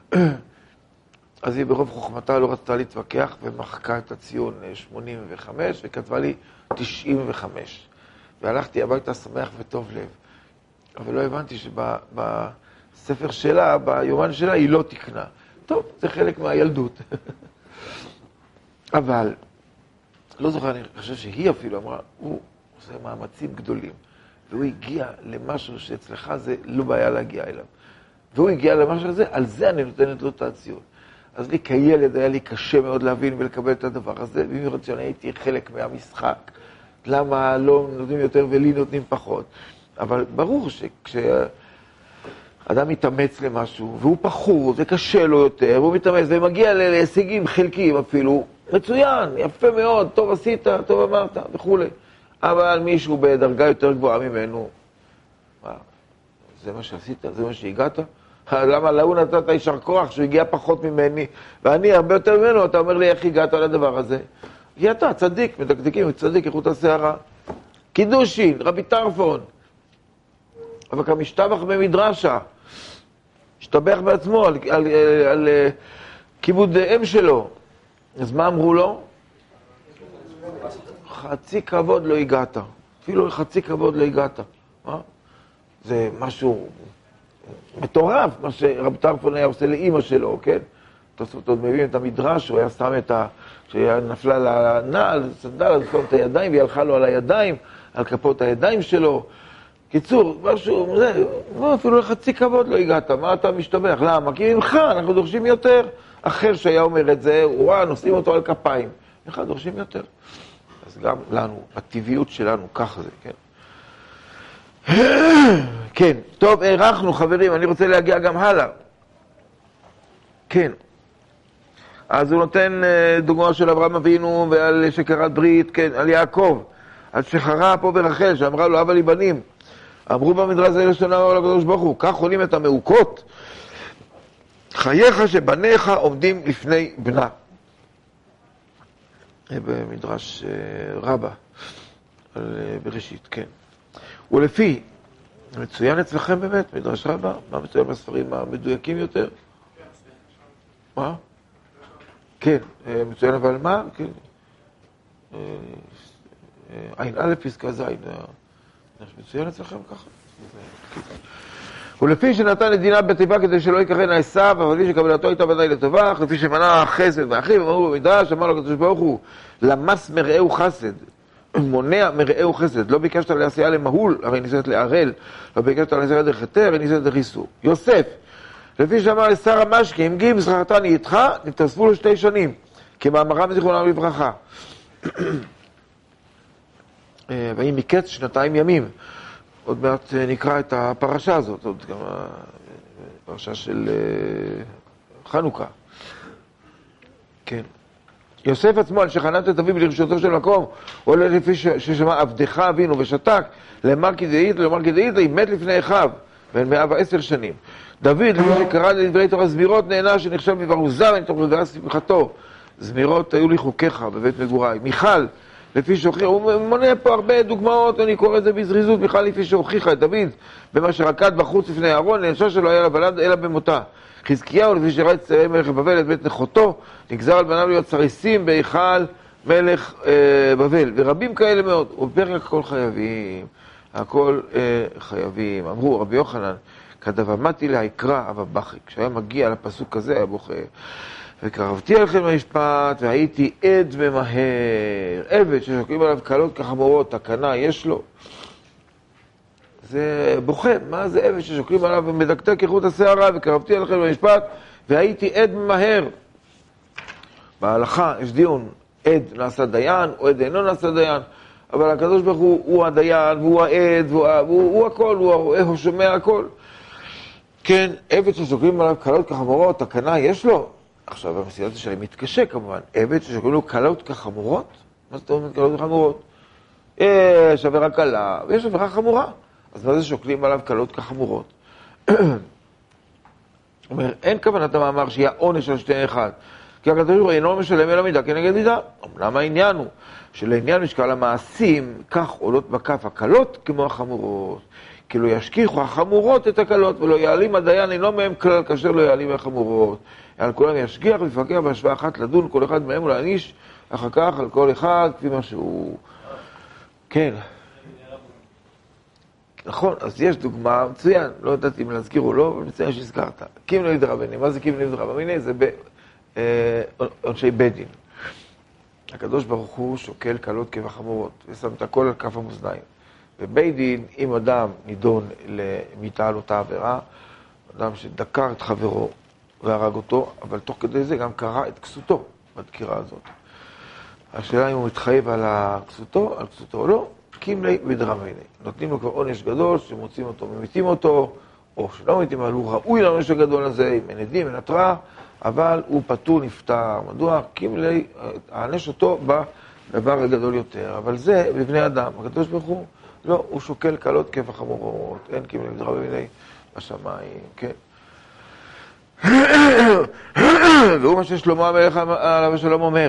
אז היא ברוב חוכמתה לא רצתה להתווכח, ומחקה את הציון שמונים וחמש, וכתבה לי תשעים וחמש. והלכתי הביתה שמח וטוב לב. אבל לא הבנתי שבספר שלה, ביומן שלה, היא לא תקנה. טוב, זה חלק מהילדות. אבל, לא זוכר, אני חושב שהיא אפילו אמרה, הוא עושה מאמצים גדולים, והוא הגיע למשהו שאצלך זה לא בעיה להגיע אליו. והוא הגיע למשהו הזה, על זה אני נותנת לו את הציון. אז לי כילד היה לי קשה מאוד להבין ולקבל את הדבר הזה, במיוחד שאני הייתי חלק מהמשחק. למה לא נותנים יותר ולי נותנים פחות? אבל ברור שכשאדם מתאמץ למשהו, והוא פחור, זה קשה לו יותר, והוא מתאמץ ומגיע להישגים חלקיים אפילו, מצוין, יפה מאוד, טוב עשית, טוב אמרת, וכו'. אבל מישהו בדרגה יותר גבוהה ממנו, מה, זה מה שעשית, זה מה שהגעת? למה להוא נתת יישר כוח שהוא הגיע פחות ממני, ואני הרבה יותר ממנו, אתה אומר לי איך הגעת לדבר הזה? כי אתה צדיק, מדקדקים, צדיק, איכות השערה. קידושין, רבי טרפון. אבל כמשתבח במדרשה, השתבח בעצמו על, על, על, על כיבוד אם שלו. אז מה אמרו לו? חצי כבוד לא הגעת. אפילו חצי כבוד לא הגעת. מה? זה משהו מטורף, מה שרבי טרפון היה עושה לאמא שלו, כן? תוספות עוד מביאים את המדרש, הוא היה שם את ה... שנפלה לנעל, סנדל, אז שם את הידיים, והיא הלכה לו על הידיים, על כפות הידיים שלו. קיצור, משהו, זה, לא, אפילו לחצי כבוד לא הגעת, מה אתה משתבח? למה? כי ממך אנחנו דורשים יותר. אחר שהיה אומר את זה, וואו, נושאים אותו על כפיים. ממך דורשים יותר. אז גם לנו, הטבעיות שלנו, כך זה, כן? כן, טוב, הערכנו חברים, אני רוצה להגיע גם הלאה. כן. אז הוא נותן דוגמה של אברהם אבינו ועל שכרת ברית, כן, על יעקב, על שחרה פה ברחל, שאמרה לו, אבא לי בנים. אמרו במדרש זה לשונה אמרו לקדוש ברוך הוא, כך עולים את המעוקות, חייך שבניך עומדים לפני בנה. במדרש רבה, על בראשית, כן. ולפי, מצוין אצלכם באמת, מדרש רבה, מה מצוין בספרים המדויקים יותר? מה? כן, מצוין אבל מה? כן. עין א' פסקה ז', מצוין אצלכם ככה? ולפי שנתן את דינה בתיבה כדי שלא יקרן עשיו, אבל לפי שקבלתו הייתה ודאי לטובה, לפי שמנע חסד ואחיו, אמרו במדרש, אמר לו הקדוש ברוך הוא, למס מרעהו חסד, מונע מרעהו חסד, לא ביקשת לעשייה למהול, הרי ניסית לערל, לא ביקשת לעשייה דרך היתר, הרי ניסית דרך איסור. יוסף, לפי שאמר לשר המשקי, אם גיל מסחרתני איתך, נתאספו לו שתי שנים, כמאמרם זיכרונם לברכה. והיא מקץ שנתיים ימים. עוד מעט נקרא את הפרשה הזאת, עוד גם הפרשה של חנוכה. כן. יוסף עצמו, על שחנת את אביו לרשותו של מקום, עולה לפי ששמע עבדך אבינו ושתק, למר כדאית, למר כדאית, היא מת לפני אחיו, בן מאה ועשר שנים. דוד, לפי שקרא לדברי תורה זמירות, נהנה שנחשב בברוזר, מתוך רגעה שמחתו. זמירות היו לי חוקיך בבית מגוריי. מיכל, לפי שהוכיח, הוא מונה פה הרבה דוגמאות, אני קורא את זה בזריזות, מיכל לפי שהוכיחה את דוד, במה שרקד בחוץ לפני אהרון, נענשה שלו היה לבלד אלא במותה. חזקיהו, לפי שראה צערי מלך בבל את בית נכותו, נגזר על בניו להיות סריסים בהיכל מלך אה, בבל. ורבים כאלה מאוד, ובפרק הכל חייבים, הכל אה, חייבים. אמרו רבי יוחנן, כדבמתי להיקרא אבא בכי. כשהיה מגיע לפסוק הזה, היה בוכה. וקרבתי עליכם במשפט, והייתי עד ממהר. עבד ששוקעים עליו קלות כחמורות, תקנה יש לו. זה בוכה, מה זה עבד ששוקעים עליו ומדקדק איכות השערה, וקרבתי עליכם במשפט, והייתי עד ממהר. בהלכה יש דיון, עד נעשה דיין, או עד אינו נעשה דיין. אבל הקדוש ברוך הוא, הוא הדיין, והוא העד, והוא, והוא, הוא הכל, הוא הרואה, הוא שומע הכל. כן, עבד ששוקלים עליו קלות כחמורות, תקנה יש לו. עכשיו, המסיעת שלי מתקשה כמובן. עבד ששוקלים לו קלות כחמורות? מה זאת אומרת קלות כחמורות? יש עבירה קלה, ויש עבירה חמורה. אז מה זה שוקלים עליו קלות כחמורות? אומר, אין כוונת המאמר שיהיה עונש על שתי אחד. כי הקדוש ברוך הוא אינו משלם אלא מידה כנגד מידה. אמנם העניין הוא שלעניין משקל המעשים, כך עולות בכף הקלות כמו החמורות. כי לא ישכיחו החמורות את הקלות, ולא יעלים הדיין אינו מהם כלל כאשר לא יעלים החמורות. על כולם ישגיח ויפקח בהשוואה אחת לדון כל אחד מהם ולהעניש אחר כך על כל אחד כפי מה שהוא. כן. נכון, אז יש דוגמה מצוין, לא יודעת אם להזכיר או לא, אבל מצוין שהזכרת. קימנו לדרבני, מה זה קימנו לדרבני? זה בעונשי בית דין. הקדוש ברוך הוא שוקל קלות כבחמורות, ושם את הכל על כף המאזניים. בבית דין, אם אדם נידון למיתה על אותה עבירה, אדם שדקר את חברו והרג אותו, אבל תוך כדי זה גם קרא את כסותו בדקירה הזאת. השאלה אם הוא מתחייב על כסותו, על כסותו או לא, קימלי ודרבני. נותנים לו כבר עונש גדול, שמוצאים אותו, ממיתים אותו, או שלא ממיתים, אבל הוא ראוי לעונש הגדול הזה, עם אין עדים, אין התראה, אבל הוא פטור נפטר. מדוע? קימלי, הענש אותו בדבר הגדול יותר. אבל זה בבני אדם. הקדוש ברוך הוא, לא, הוא שוקל קלות כבחמורות. אין קימלי ודרבני בשמיים, כן. והוא מה ששלמה המלך עליו השלום אומר.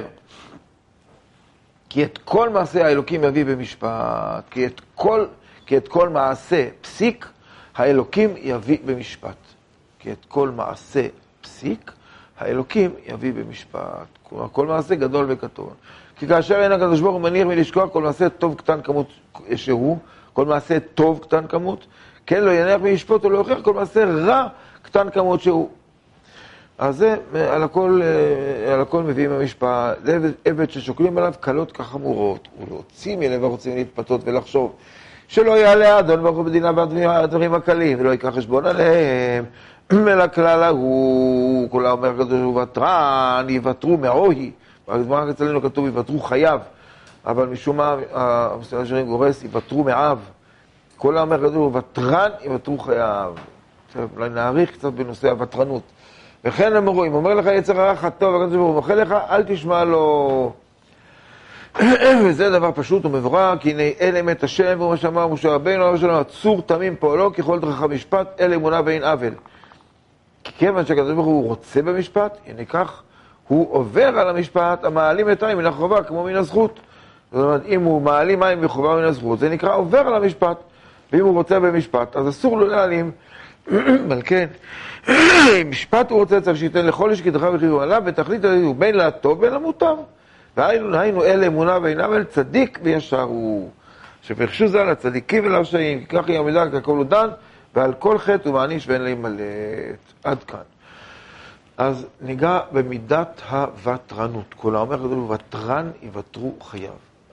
כי את כל מעשה האלוקים יביא במשפט, כי את כל, כי את כל מעשה פסיק האלוקים יביא במשפט. כי את כל מעשה פסיק האלוקים יביא במשפט. כלומר, כל מעשה גדול וקטון. כי כאשר אין הקדוש ברוך הוא מניח מלשכוח כל מעשה טוב קטן כמות שהוא, כל מעשה טוב קטן כמות, כן לא יניח מלשפוט או לא יוכיח כל מעשה רע קטן כמות שהוא. אז זה על הכל, על הכל מביאים במשפט. זה עבד ששוקלים עליו קלות כחמורות, ולהוציא מלב הרוצים להתפתות ולחשוב שלא יעלה אדון ברוך הוא בדינה בדברים הקלים, ולא ייקח חשבון עליהם, אלא כלל ההוא, כל האומר הקדוש הוא ותרן, יוותרו מאוהי, בגמרא אצלנו כתוב יוותרו חייו, אבל משום מה המסתכל השרים גורס יוותרו מאב, כל האומר הקדוש הוא ותרן, יוותרו חייו. אולי נעריך קצת בנושא הוותרנות. וכן אמרו, אם אומר לך יצר הרע חטוב, הקדוש ברוך הוא מוחה לך, אל תשמע לו. וזה דבר פשוט ומבורר, כי הנה אל אמת השם, ומה שאמר משה רבינו, אבל שלנו, צור תמים פועלו, ככל דרך המשפט, אל אמונה ואין עוול. כי כיוון שהקדוש ברוך הוא רוצה במשפט, הנה כך, הוא עובר על המשפט, המעלים את המים מן החובה, כמו מן הזכות. זאת אומרת, אם הוא מעלים מים מחובה מן הזכות, זה נקרא עובר על המשפט. ואם הוא רוצה במשפט, אז אסור לו להעלים. אבל כן, משפט הוא רוצה צריך שייתן לכל איש כדרך וחיוב עליו, ותכלית הוא בין לטוב בין למוטב. והיינו, היינו אלה אמונה ואין עוול, צדיק וישר הוא. שפרשו זה על הצדיקים ולרשעים, כי כך היא עמידה ככל הוא דן, ועל כל חטא הוא מעניש ואין להימלט. עד כאן. אז ניגע במידת הוותרנות. כל האומר כתוב, ותרן יוותרו חייו.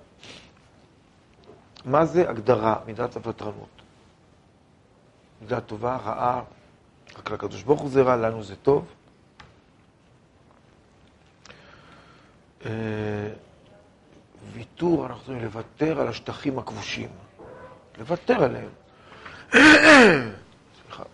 מה זה הגדרה, מידת הוותרנות? מידה טובה, רעה, רק לקדוש ברוך הוא זה רע, לנו זה טוב. אה, ויתור, אנחנו צריכים לוותר על השטחים הכבושים. לוותר עליהם. סליחה.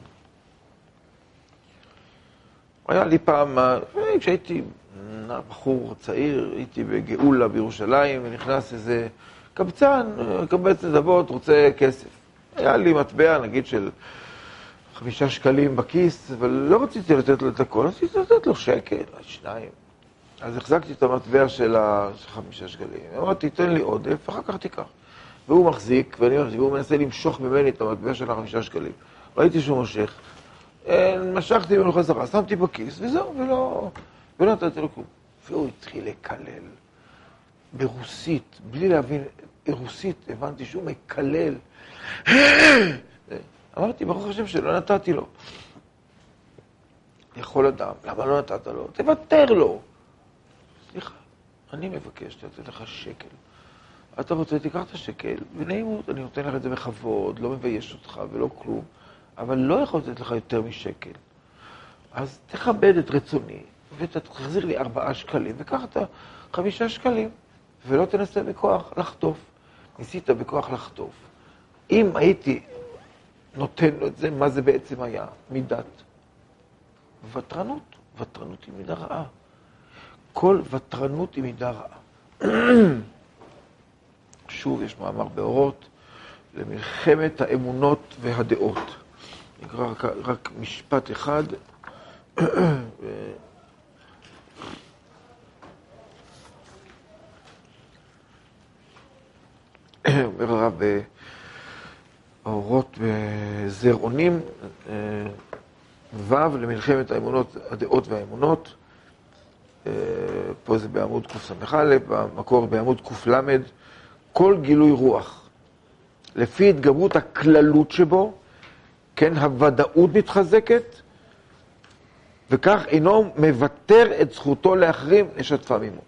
היה לי פעם, כשהייתי בחור צעיר, הייתי בגאולה בירושלים, ונכנס איזה קבצן, קבץ נדבות, רוצה כסף. היה לי מטבע, נגיד, של חמישה שקלים בכיס, אבל לא רציתי לתת לו את הכל, רציתי לתת לו שקל, שניים. אז החזקתי את המטבע של החמישה שקלים. אמרתי, תן לי עודף, אחר כך תיקח. והוא מחזיק, ואני מחזיק, והוא מנסה למשוך ממני את המטבע של החמישה שקלים. ראיתי שהוא מושך, משכתי ממנו חזרה, שמתי בכיס, וזהו, ולא, ולא נתתי לו כלום. והוא התחיל לקלל ברוסית, בלי להבין, ברוסית, הבנתי שהוא מקלל. אמרתי, ברוך השם שלא נתתי לו. יכול אדם, למה לא נתת לו? תוותר לו. סליחה, אני מבקש, לתת לך שקל. אתה רוצה, תיקח את השקל, ונעימות, אני נותן לך את זה בכבוד, לא מבייש אותך ולא כלום, אבל לא יכול לתת לך יותר משקל. אז תכבד את רצוני, ותחזיר לי ארבעה שקלים, וקח את החמישה שקלים, ולא תנסה בכוח לחטוף. ניסית בכוח לחטוף. אם הייתי נותן לו את זה, מה זה בעצם היה? מידת ותרנות. ותרנות היא מידה רעה. כל ותרנות היא מידה רעה. שוב, יש מאמר באורות למלחמת האמונות והדעות. נקרא רק, רק משפט אחד. אומר הרב באורות בזרעונים, ו' למלחמת האמונות, הדעות והאמונות. פה זה בעמוד קס"א, במקור בעמוד קל"ד. כל גילוי רוח, לפי התגברות הכללות שבו, כן, הוודאות מתחזקת, וכך אינו מוותר את זכותו לאחרים לשתפה עמו.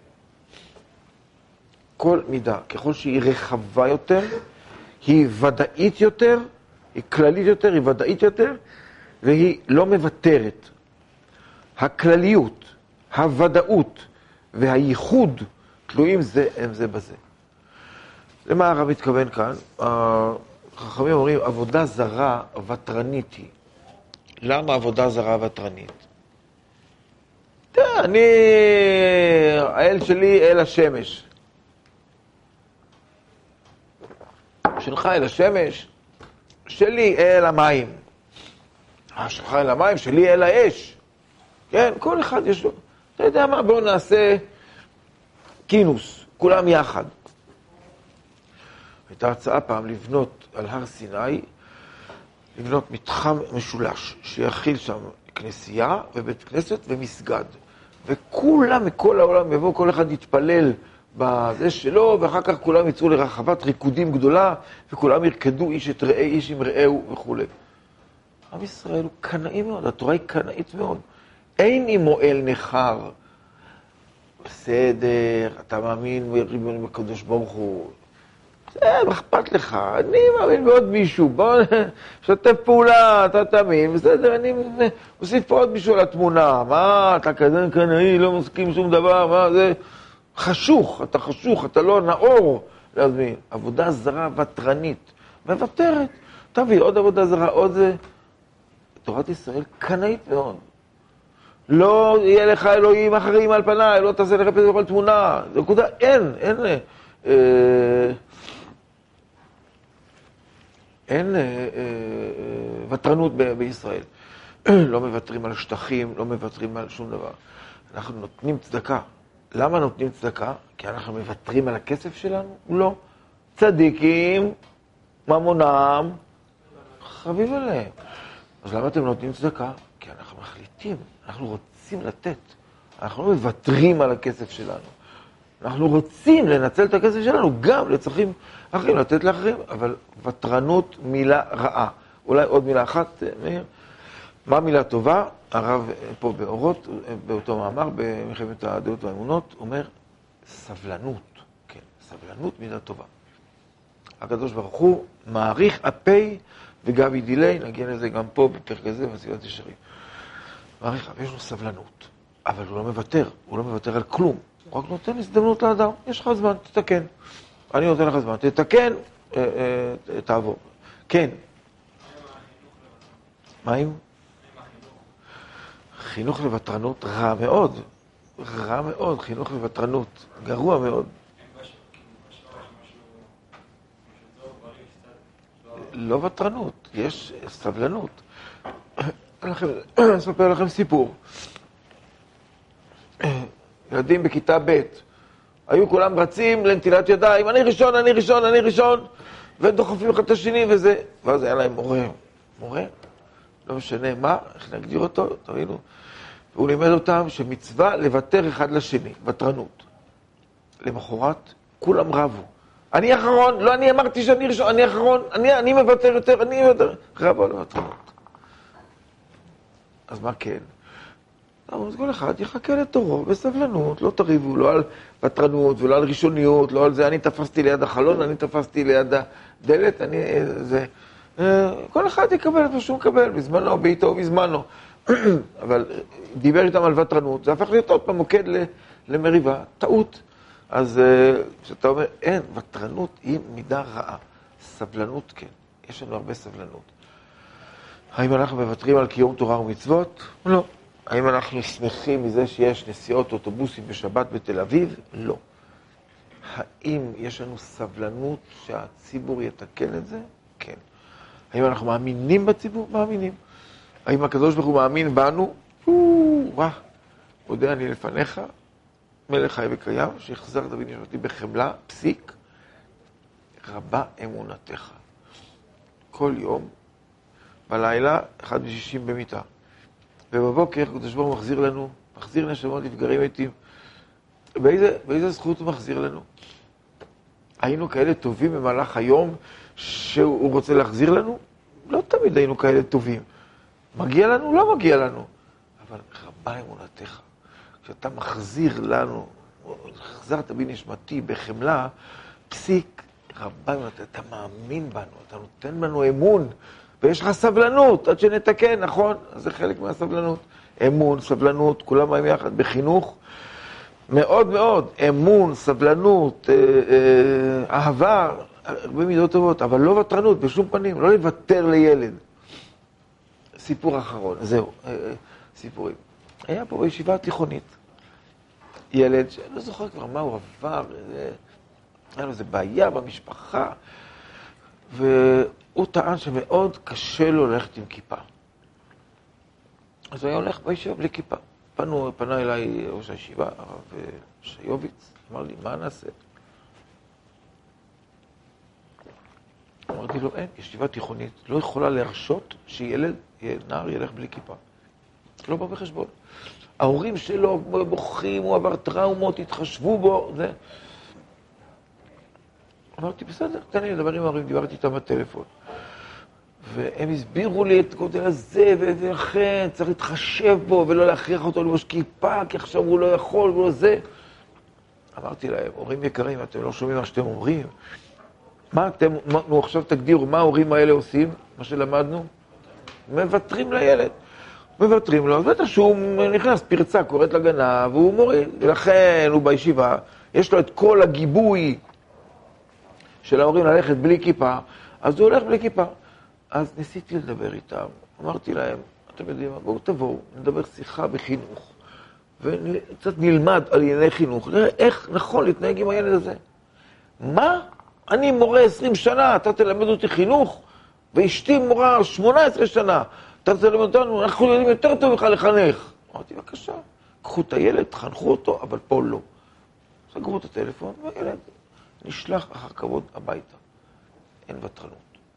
כל מידה, ככל שהיא רחבה יותר, היא ודאית יותר, היא כללית יותר, היא ודאית יותר, והיא לא מוותרת. הכלליות, הוודאות והייחוד תלויים זה הם זה בזה. למה הרב מתכוון כאן? החכמים אומרים, עבודה זרה ותרנית היא. למה עבודה זרה ותרנית? תראה, אני, האל שלי אל השמש. שלך אל השמש, שלי אל המים. שלך אל המים, שלי אל האש. כן, כל אחד יש לו. אתה יודע מה? בואו נעשה כינוס, כולם יחד. הייתה הצעה פעם לבנות על הר סיני, לבנות מתחם משולש, שיכיל שם כנסייה ובית כנסת ומסגד. וכולם מכל העולם יבואו, כל אחד יתפלל בזה שלו, ואחר כך כולם יצאו לרחבת ריקודים גדולה, וכולם ירקדו איש את ראה, איש עם רעהו וכו'. עם ישראל הוא קנאי מאוד, התורה היא קנאית מאוד. אין עם מועל נחר. בסדר, אתה מאמין ריבונו בקדוש ברוך הוא. בסדר, מה אכפת לך? אני מאמין בעוד מישהו. בוא נשתף פעולה, אתה תאמין. בסדר, אני מוסיף פה עוד מישהו לתמונה. מה, אתה כזה קנאי, לא מסכים שום דבר, מה זה? חשוך, אתה חשוך, אתה לא נאור להזמין. עבודה זרה ותרנית, מוותרת. תביא עוד עבודה זרה, עוד זה. תורת ישראל קנאית מאוד. לא יהיה לך אלוהים אחרים על פניי, לא תעשה לחפש בכל תמונה. זה נקודה, אין, אין, אה, אין אה, אה, ותרנות ב- בישראל. לא מוותרים על שטחים, לא מוותרים על שום דבר. אנחנו נותנים צדקה. למה נותנים צדקה? כי אנחנו מוותרים על הכסף שלנו? לא. צדיקים, ממונם, חביב עליהם. אז למה אתם נותנים צדקה? כי אנחנו מחליטים, אנחנו רוצים לתת. אנחנו לא מוותרים על הכסף שלנו. אנחנו רוצים לנצל את הכסף שלנו גם לצרכים אחרים, לתת לאחרים, אבל ותרנות מילה רעה. אולי עוד מילה אחת, מאיר. מה מילה טובה? הרב פה באורות, באותו מאמר, במלחמת הדעות והאמונות, אומר סבלנות. כן, סבלנות מילה טובה. הקדוש ברוך הוא מעריך אפי וגבי דילי, נגיע לזה גם פה בפרק הזה, בסביבת ישרים. מעריך, יש לו סבלנות, אבל הוא לא מוותר, הוא לא מוותר על כלום. הוא רק נותן הזדמנות לאדם, יש לך זמן, תתקן. אני נותן לך זמן, תתקן, אה, אה, תעבור. כן. מה עם? חינוך לוותרנות רע מאוד, רע מאוד, חינוך לוותרנות, גרוע מאוד. לא ותרנות, יש סבלנות. אני אספר לכם סיפור. ילדים בכיתה ב' היו כולם רצים לנטילת ידיים, אני ראשון, אני ראשון, אני ראשון, ודוחפים אחד את השני וזה. ואז היה להם מורה, מורה, לא משנה מה, איך נגדיר אותו, תראינו. והוא לימד אותם שמצווה לוותר אחד לשני, ותרנות. למחרת, כולם רבו. אני אחרון, לא אני אמרתי שאני ראשון, אני אחרון, אני, אני מוותר יותר, אני מוותר. רבו על הוותרנות. אז מה כן? אז כל אחד יחכה לתורו בסבלנות, לא תריבו, לא על ותרנות ולא על ראשוניות, לא על זה, אני תפסתי ליד החלון, אני תפסתי ליד הדלת, אני, זה, כל אחד יקבל את מה שהוא מקבל, בזמנו, בעיתו, בזמנו. אבל דיבר איתם על ותרנות, זה הפך להיות עוד פעם מוקד למריבה, טעות. אז כשאתה אומר, אין, ותרנות היא מידה רעה. סבלנות כן, יש לנו הרבה סבלנות. האם אנחנו מוותרים על קיום תורה ומצוות? לא. האם אנחנו שמחים מזה שיש נסיעות אוטובוסים בשבת בתל אביב? לא. האם יש לנו סבלנות שהציבור יתקן את זה? כן. האם אנחנו מאמינים בציבור? מאמינים. האם הקדוש ברוך הוא מאמין בנו? וואה, מודה אני לפניך, מלך חי וקיים, שהחזר דוד נשמתי בחמלה, פסיק, רבה אמונתך. כל יום, בלילה, אחד בשישים במיטה. ובבוקר, הקדוש ברוך הוא מחזיר לנו, מחזיר נשמות נפגרים מתים. באיזה, באיזה זכות הוא מחזיר לנו? היינו כאלה טובים במהלך היום שהוא רוצה להחזיר לנו? לא תמיד היינו כאלה טובים. מגיע לנו? לא מגיע לנו. אבל רבה אמונתך. כשאתה מחזיר לנו, החזרת בי נשמתי בחמלה, פסיק, רבה אמונתך. אתה מאמין בנו, אתה נותן בנו אמון, ויש לך סבלנות, עד שנתקן, נכון? אז זה חלק מהסבלנות. אמון, סבלנות, כולם באים יחד בחינוך. מאוד מאוד, אמון, סבלנות, אה, אה, אהבה, הרבה מידות טובות, אבל לא ותרנות, בשום פנים, לא לוותר לילד. סיפור אחרון, זהו, אה, אה, סיפורים. היה פה בישיבה התיכונית, ילד שאני לא זוכר כבר מה הוא עבר, זה, היה לו איזו בעיה במשפחה, והוא טען שמאוד קשה לו ללכת עם כיפה. אז הוא היה הולך בישיבה בלי כיפה. פנו, פנה אליי ראש הישיבה, הרב שיוביץ, אמר לי, מה נעשה? אמרתי לו, אין, ישיבה תיכונית לא יכולה להרשות שילד, נער ילך בלי כיפה. לא בא בחשבון. ההורים שלו בוכים, הוא עבר טראומות, התחשבו בו, זה. אמרתי, בסדר, תן לי לדבר עם ההורים, דיברתי איתם בטלפון. והם הסבירו לי את גודל הזה, ולכן צריך להתחשב בו, ולא להכריח אותו לבוש כיפה, כי עכשיו הוא לא יכול, ולא זה. אמרתי להם, הורים יקרים, אתם לא שומעים מה שאתם אומרים? מה אתם, נו, עכשיו תגדירו, מה ההורים האלה עושים, מה שלמדנו? מבטרים לילד. מבטרים לו, אז בטח שהוא נכנס פרצה, קוראת לגנה, והוא מוריד. ולכן הוא בישיבה, יש לו את כל הגיבוי של ההורים ללכת בלי כיפה, אז הוא הולך בלי כיפה. אז ניסיתי לדבר איתם, אמרתי להם, אתם יודעים מה, בואו תבואו, נדבר שיחה בחינוך, וקצת נלמד על ענייני חינוך, נראה איך נכון להתנהג עם הילד הזה. מה? אני מורה עשרים שנה, אתה תלמד אותי חינוך, ואשתי מורה שמונה עשרה שנה, אתה תלמד אותנו, אנחנו יודעים יותר טוב בכלל לחנך. אמרתי, בבקשה, קחו את הילד, תחנכו אותו, אבל פה לא. סגרו את הטלפון, והילד נשלח אחר כבוד הביתה. אין ותרנות.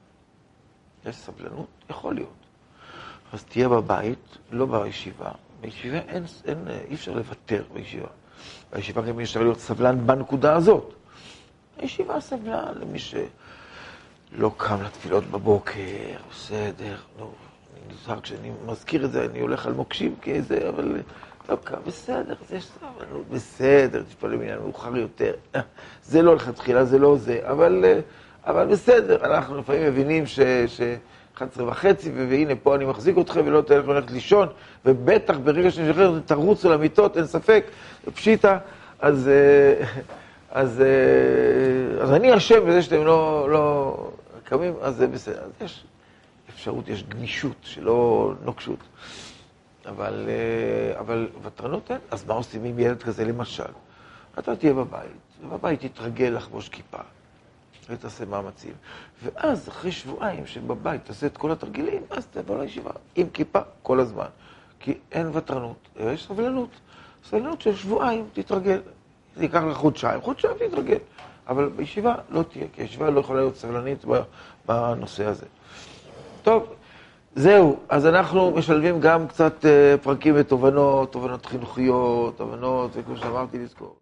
יש סבלנות? יכול להיות. אז תהיה בבית, לא בישיבה. בישיבה אין, אין, אי אפשר לוותר בישיבה. בישיבה גם אפשר להיות סבלן בנקודה הזאת. הישיבה סבלה למי שלא קם לתפילות בבוקר, בסדר, לא, אני נזהר כשאני מזכיר את זה, אני הולך על מוקשים כאיזה, אבל לא קם, בסדר, זה יש סבלנות, בסדר, תפעל בעניין מאוחר יותר. זה לא לך תחילה, זה לא זה, אבל... אבל בסדר, אנחנו לפעמים מבינים ש-אחת עשרה וחצי, והנה פה אני מחזיק אתכם ולא תלך ללכת לישון, ובטח ברגע שאני שחרר תרוצו למיטות, אין ספק, פשיטה, אז, אז, אז אני אשם בזה שאתם לא, לא קמים, אז זה בסדר. אז יש אפשרות, יש גמישות, שלא נוקשות. אבל, אבל ותרנות אין, אז מה עושים עם ילד כזה למשל? אתה תהיה בבית, ובבית תתרגל לחבוש כיפה. ותעשה מאמצים. ואז, אחרי שבועיים שבבית תעשה את כל התרגילים, אז תבוא לישיבה עם כיפה כל הזמן. כי אין ותרנות, יש סבלנות. סבלנות של שבועיים תתרגל. זה ייקח לך חודשיים, חודשיים תתרגל. אבל בישיבה לא תהיה, כי הישיבה לא יכולה להיות סבלנית בנושא הזה. טוב, זהו. אז אנחנו משלבים גם קצת פרקים ותובנות, תובנות חינוכיות, תובנות, וכמו שאמרתי לזכור.